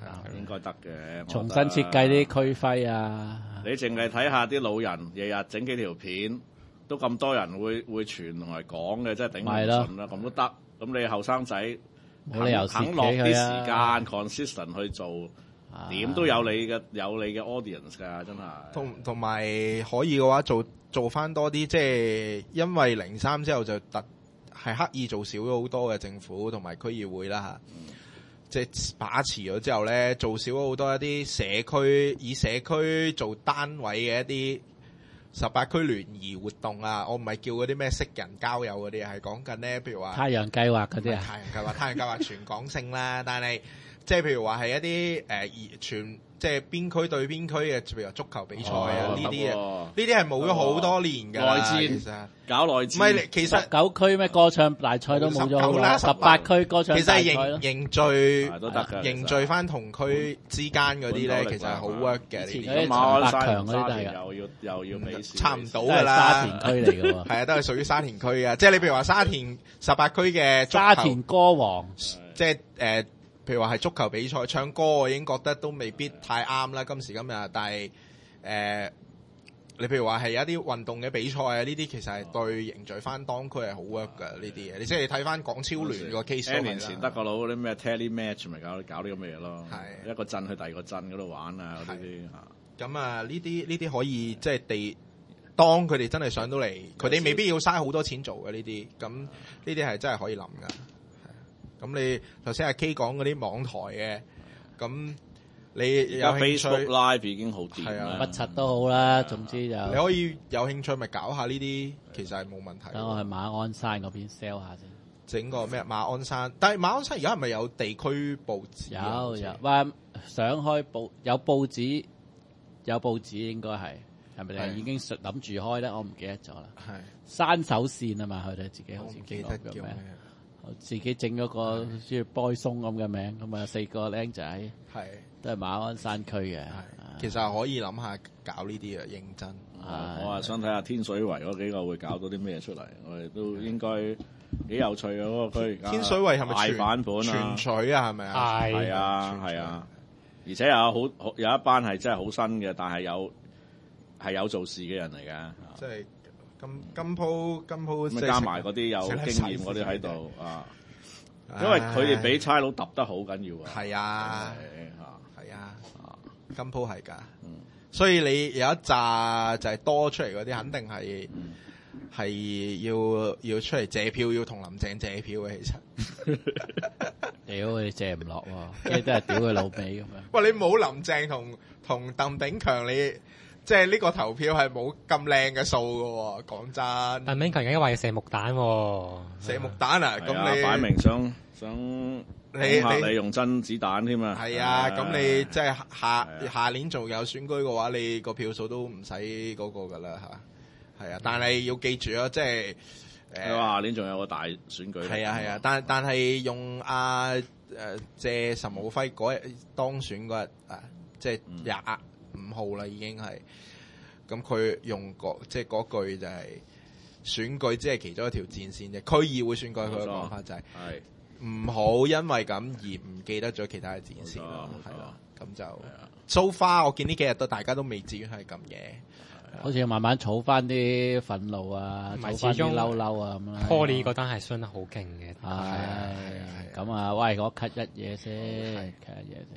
應該得嘅。 重新設計啲區徽啊！ 你淨係睇下啲老人日日整幾條片，都咁多人會會傳同埋講嘅，真係頂唔順啦！咁都得，咁你後生仔冇理由肯落啲時間、 啊、 consistent 去做，點、啊、都有你嘅有你嘅 audience 㗎，真係。 同同埋可以嘅話，做做翻多啲，即係因為零三之後就特係刻意做少咗好多嘅政府同埋區議會啦嚇。嗯即係把持咗之後咧，做少咗好多一啲社區以社區做單位嘅一啲十八區聯誼活動啊！我唔係叫嗰啲咩識人交友嗰啲，係講緊咧，譬如話太陽計劃嗰啲啊， 太陽計劃，太陽計劃全港性啦。但係即係譬如話係一啲誒全即係邊區對邊區嘅，譬如話足球比賽啊呢啲啊，呢啲係冇咗好多年㗎啦。 內戰其實搞內戰， 唔係其實九區咩歌唱大賽都冇咗啦，十八區歌唱大賽其實係凝凝聚都得㗎， 凝聚翻同區之間嗰啲咧，其實係好 work 嘅。呢啲馬鞍山嗰啲都係又要又要比試， 差唔多㗎啦。 沙田區嚟㗎喎， 係啊，都係屬於沙田區嘅。即係你譬如話沙田十八區嘅沙田歌王， 即係誒。譬如話係足球比賽唱歌，我已經覺得都未必太啱啦。今時今日，但係誒、呃，你譬如話係有一啲運動嘅比賽啊，呢啲其實係對凝聚翻當區係好 work 㗎呢啲嘢。你即係睇翻港超聯個 case。 年前德國佬嗰啲咩 tele match 咪搞搞啲咁嘅嘢咯， 係一個鎮去第二個鎮嗰度玩啊嗰啲嚇。 咁啊，呢啲呢啲可以即係地當佢哋真係上到嚟，佢哋未必要嘥好多錢做嘅呢啲。咁呢啲係真係可以諗㗎。咁你頭先阿 K 講嗰啲網台嘅，咁你有興趣 Facebook Live 已經好掂啦， 乜柒都好啦，總之就你可以有興趣咪搞下呢啲，其實係冇問題。 等我去馬鞍山嗰邊 sell 下先。 整個咩馬鞍山？但係馬鞍山而家係咪有地區報紙？ 有有，話想開報有報紙，有報紙應該係係咪已經諗住開咧？我唔記得咗啦。係山手線啊嘛，佢哋自己好似記得叫咩？ 自己整咗個似 boy 松咁嘅名，咁啊四個僆仔， 係都係馬鞍山區嘅。 其實可以諗下搞呢啲啊，認真。 我啊想睇下天水圍嗰幾個會搞到啲咩出嚟，我哋都應該幾有趣嘅嗰個區。 天水圍係咪大版本啊？ 全取啊，係咪啊？ 係啊係啊，而且有好有一班係真係好新嘅，但係有係有做事嘅人嚟㗎。 即係。金金鋪金鋪， 咁加埋嗰啲有經驗嗰啲喺度啊，因為佢哋俾差佬揼得好緊要啊。 係啊，係啊，金鋪係㗎，所以你有一紮就係多出嚟嗰啲，肯定係係要要出嚟借票，要同林鄭借票嘅。其實， 屌你借唔落喎，即係都係屌佢老味咁樣。 喂，你冇林鄭同同鄧炳強你？即係呢個投票係冇咁靚嘅數㗎喎，講真。 鄧炳強而家話要射木彈喎， 射木彈啊！咁你擺明想想你嚇你用真子彈添啊！ 係啊，咁你即係下下年仲有選舉嘅話，你個票數都唔使嗰個㗎啦嚇。係啊，但係要記住啊，即係誒下年仲有個大選舉。 係啊係啊，但但係用阿誒謝岑敖輝嗰日當選嗰日啊，即係廿五號啦，已經係咁佢用個即係嗰句就係選舉只係其中一條戰線嘅區議會選舉，佢嘅講法就係唔好因為咁而唔記得咗其他嘅戰線咯，係咯，咁就 so far 我見呢幾日都大家都未至於係咁嘢， 好似要慢慢儲翻啲憤怒啊，儲翻啲嬲嬲啊咁啦。 Poly 嗰單係傷得好勁嘅， 係咁啊，喂，我 cut 一嘢先，cut 一嘢先。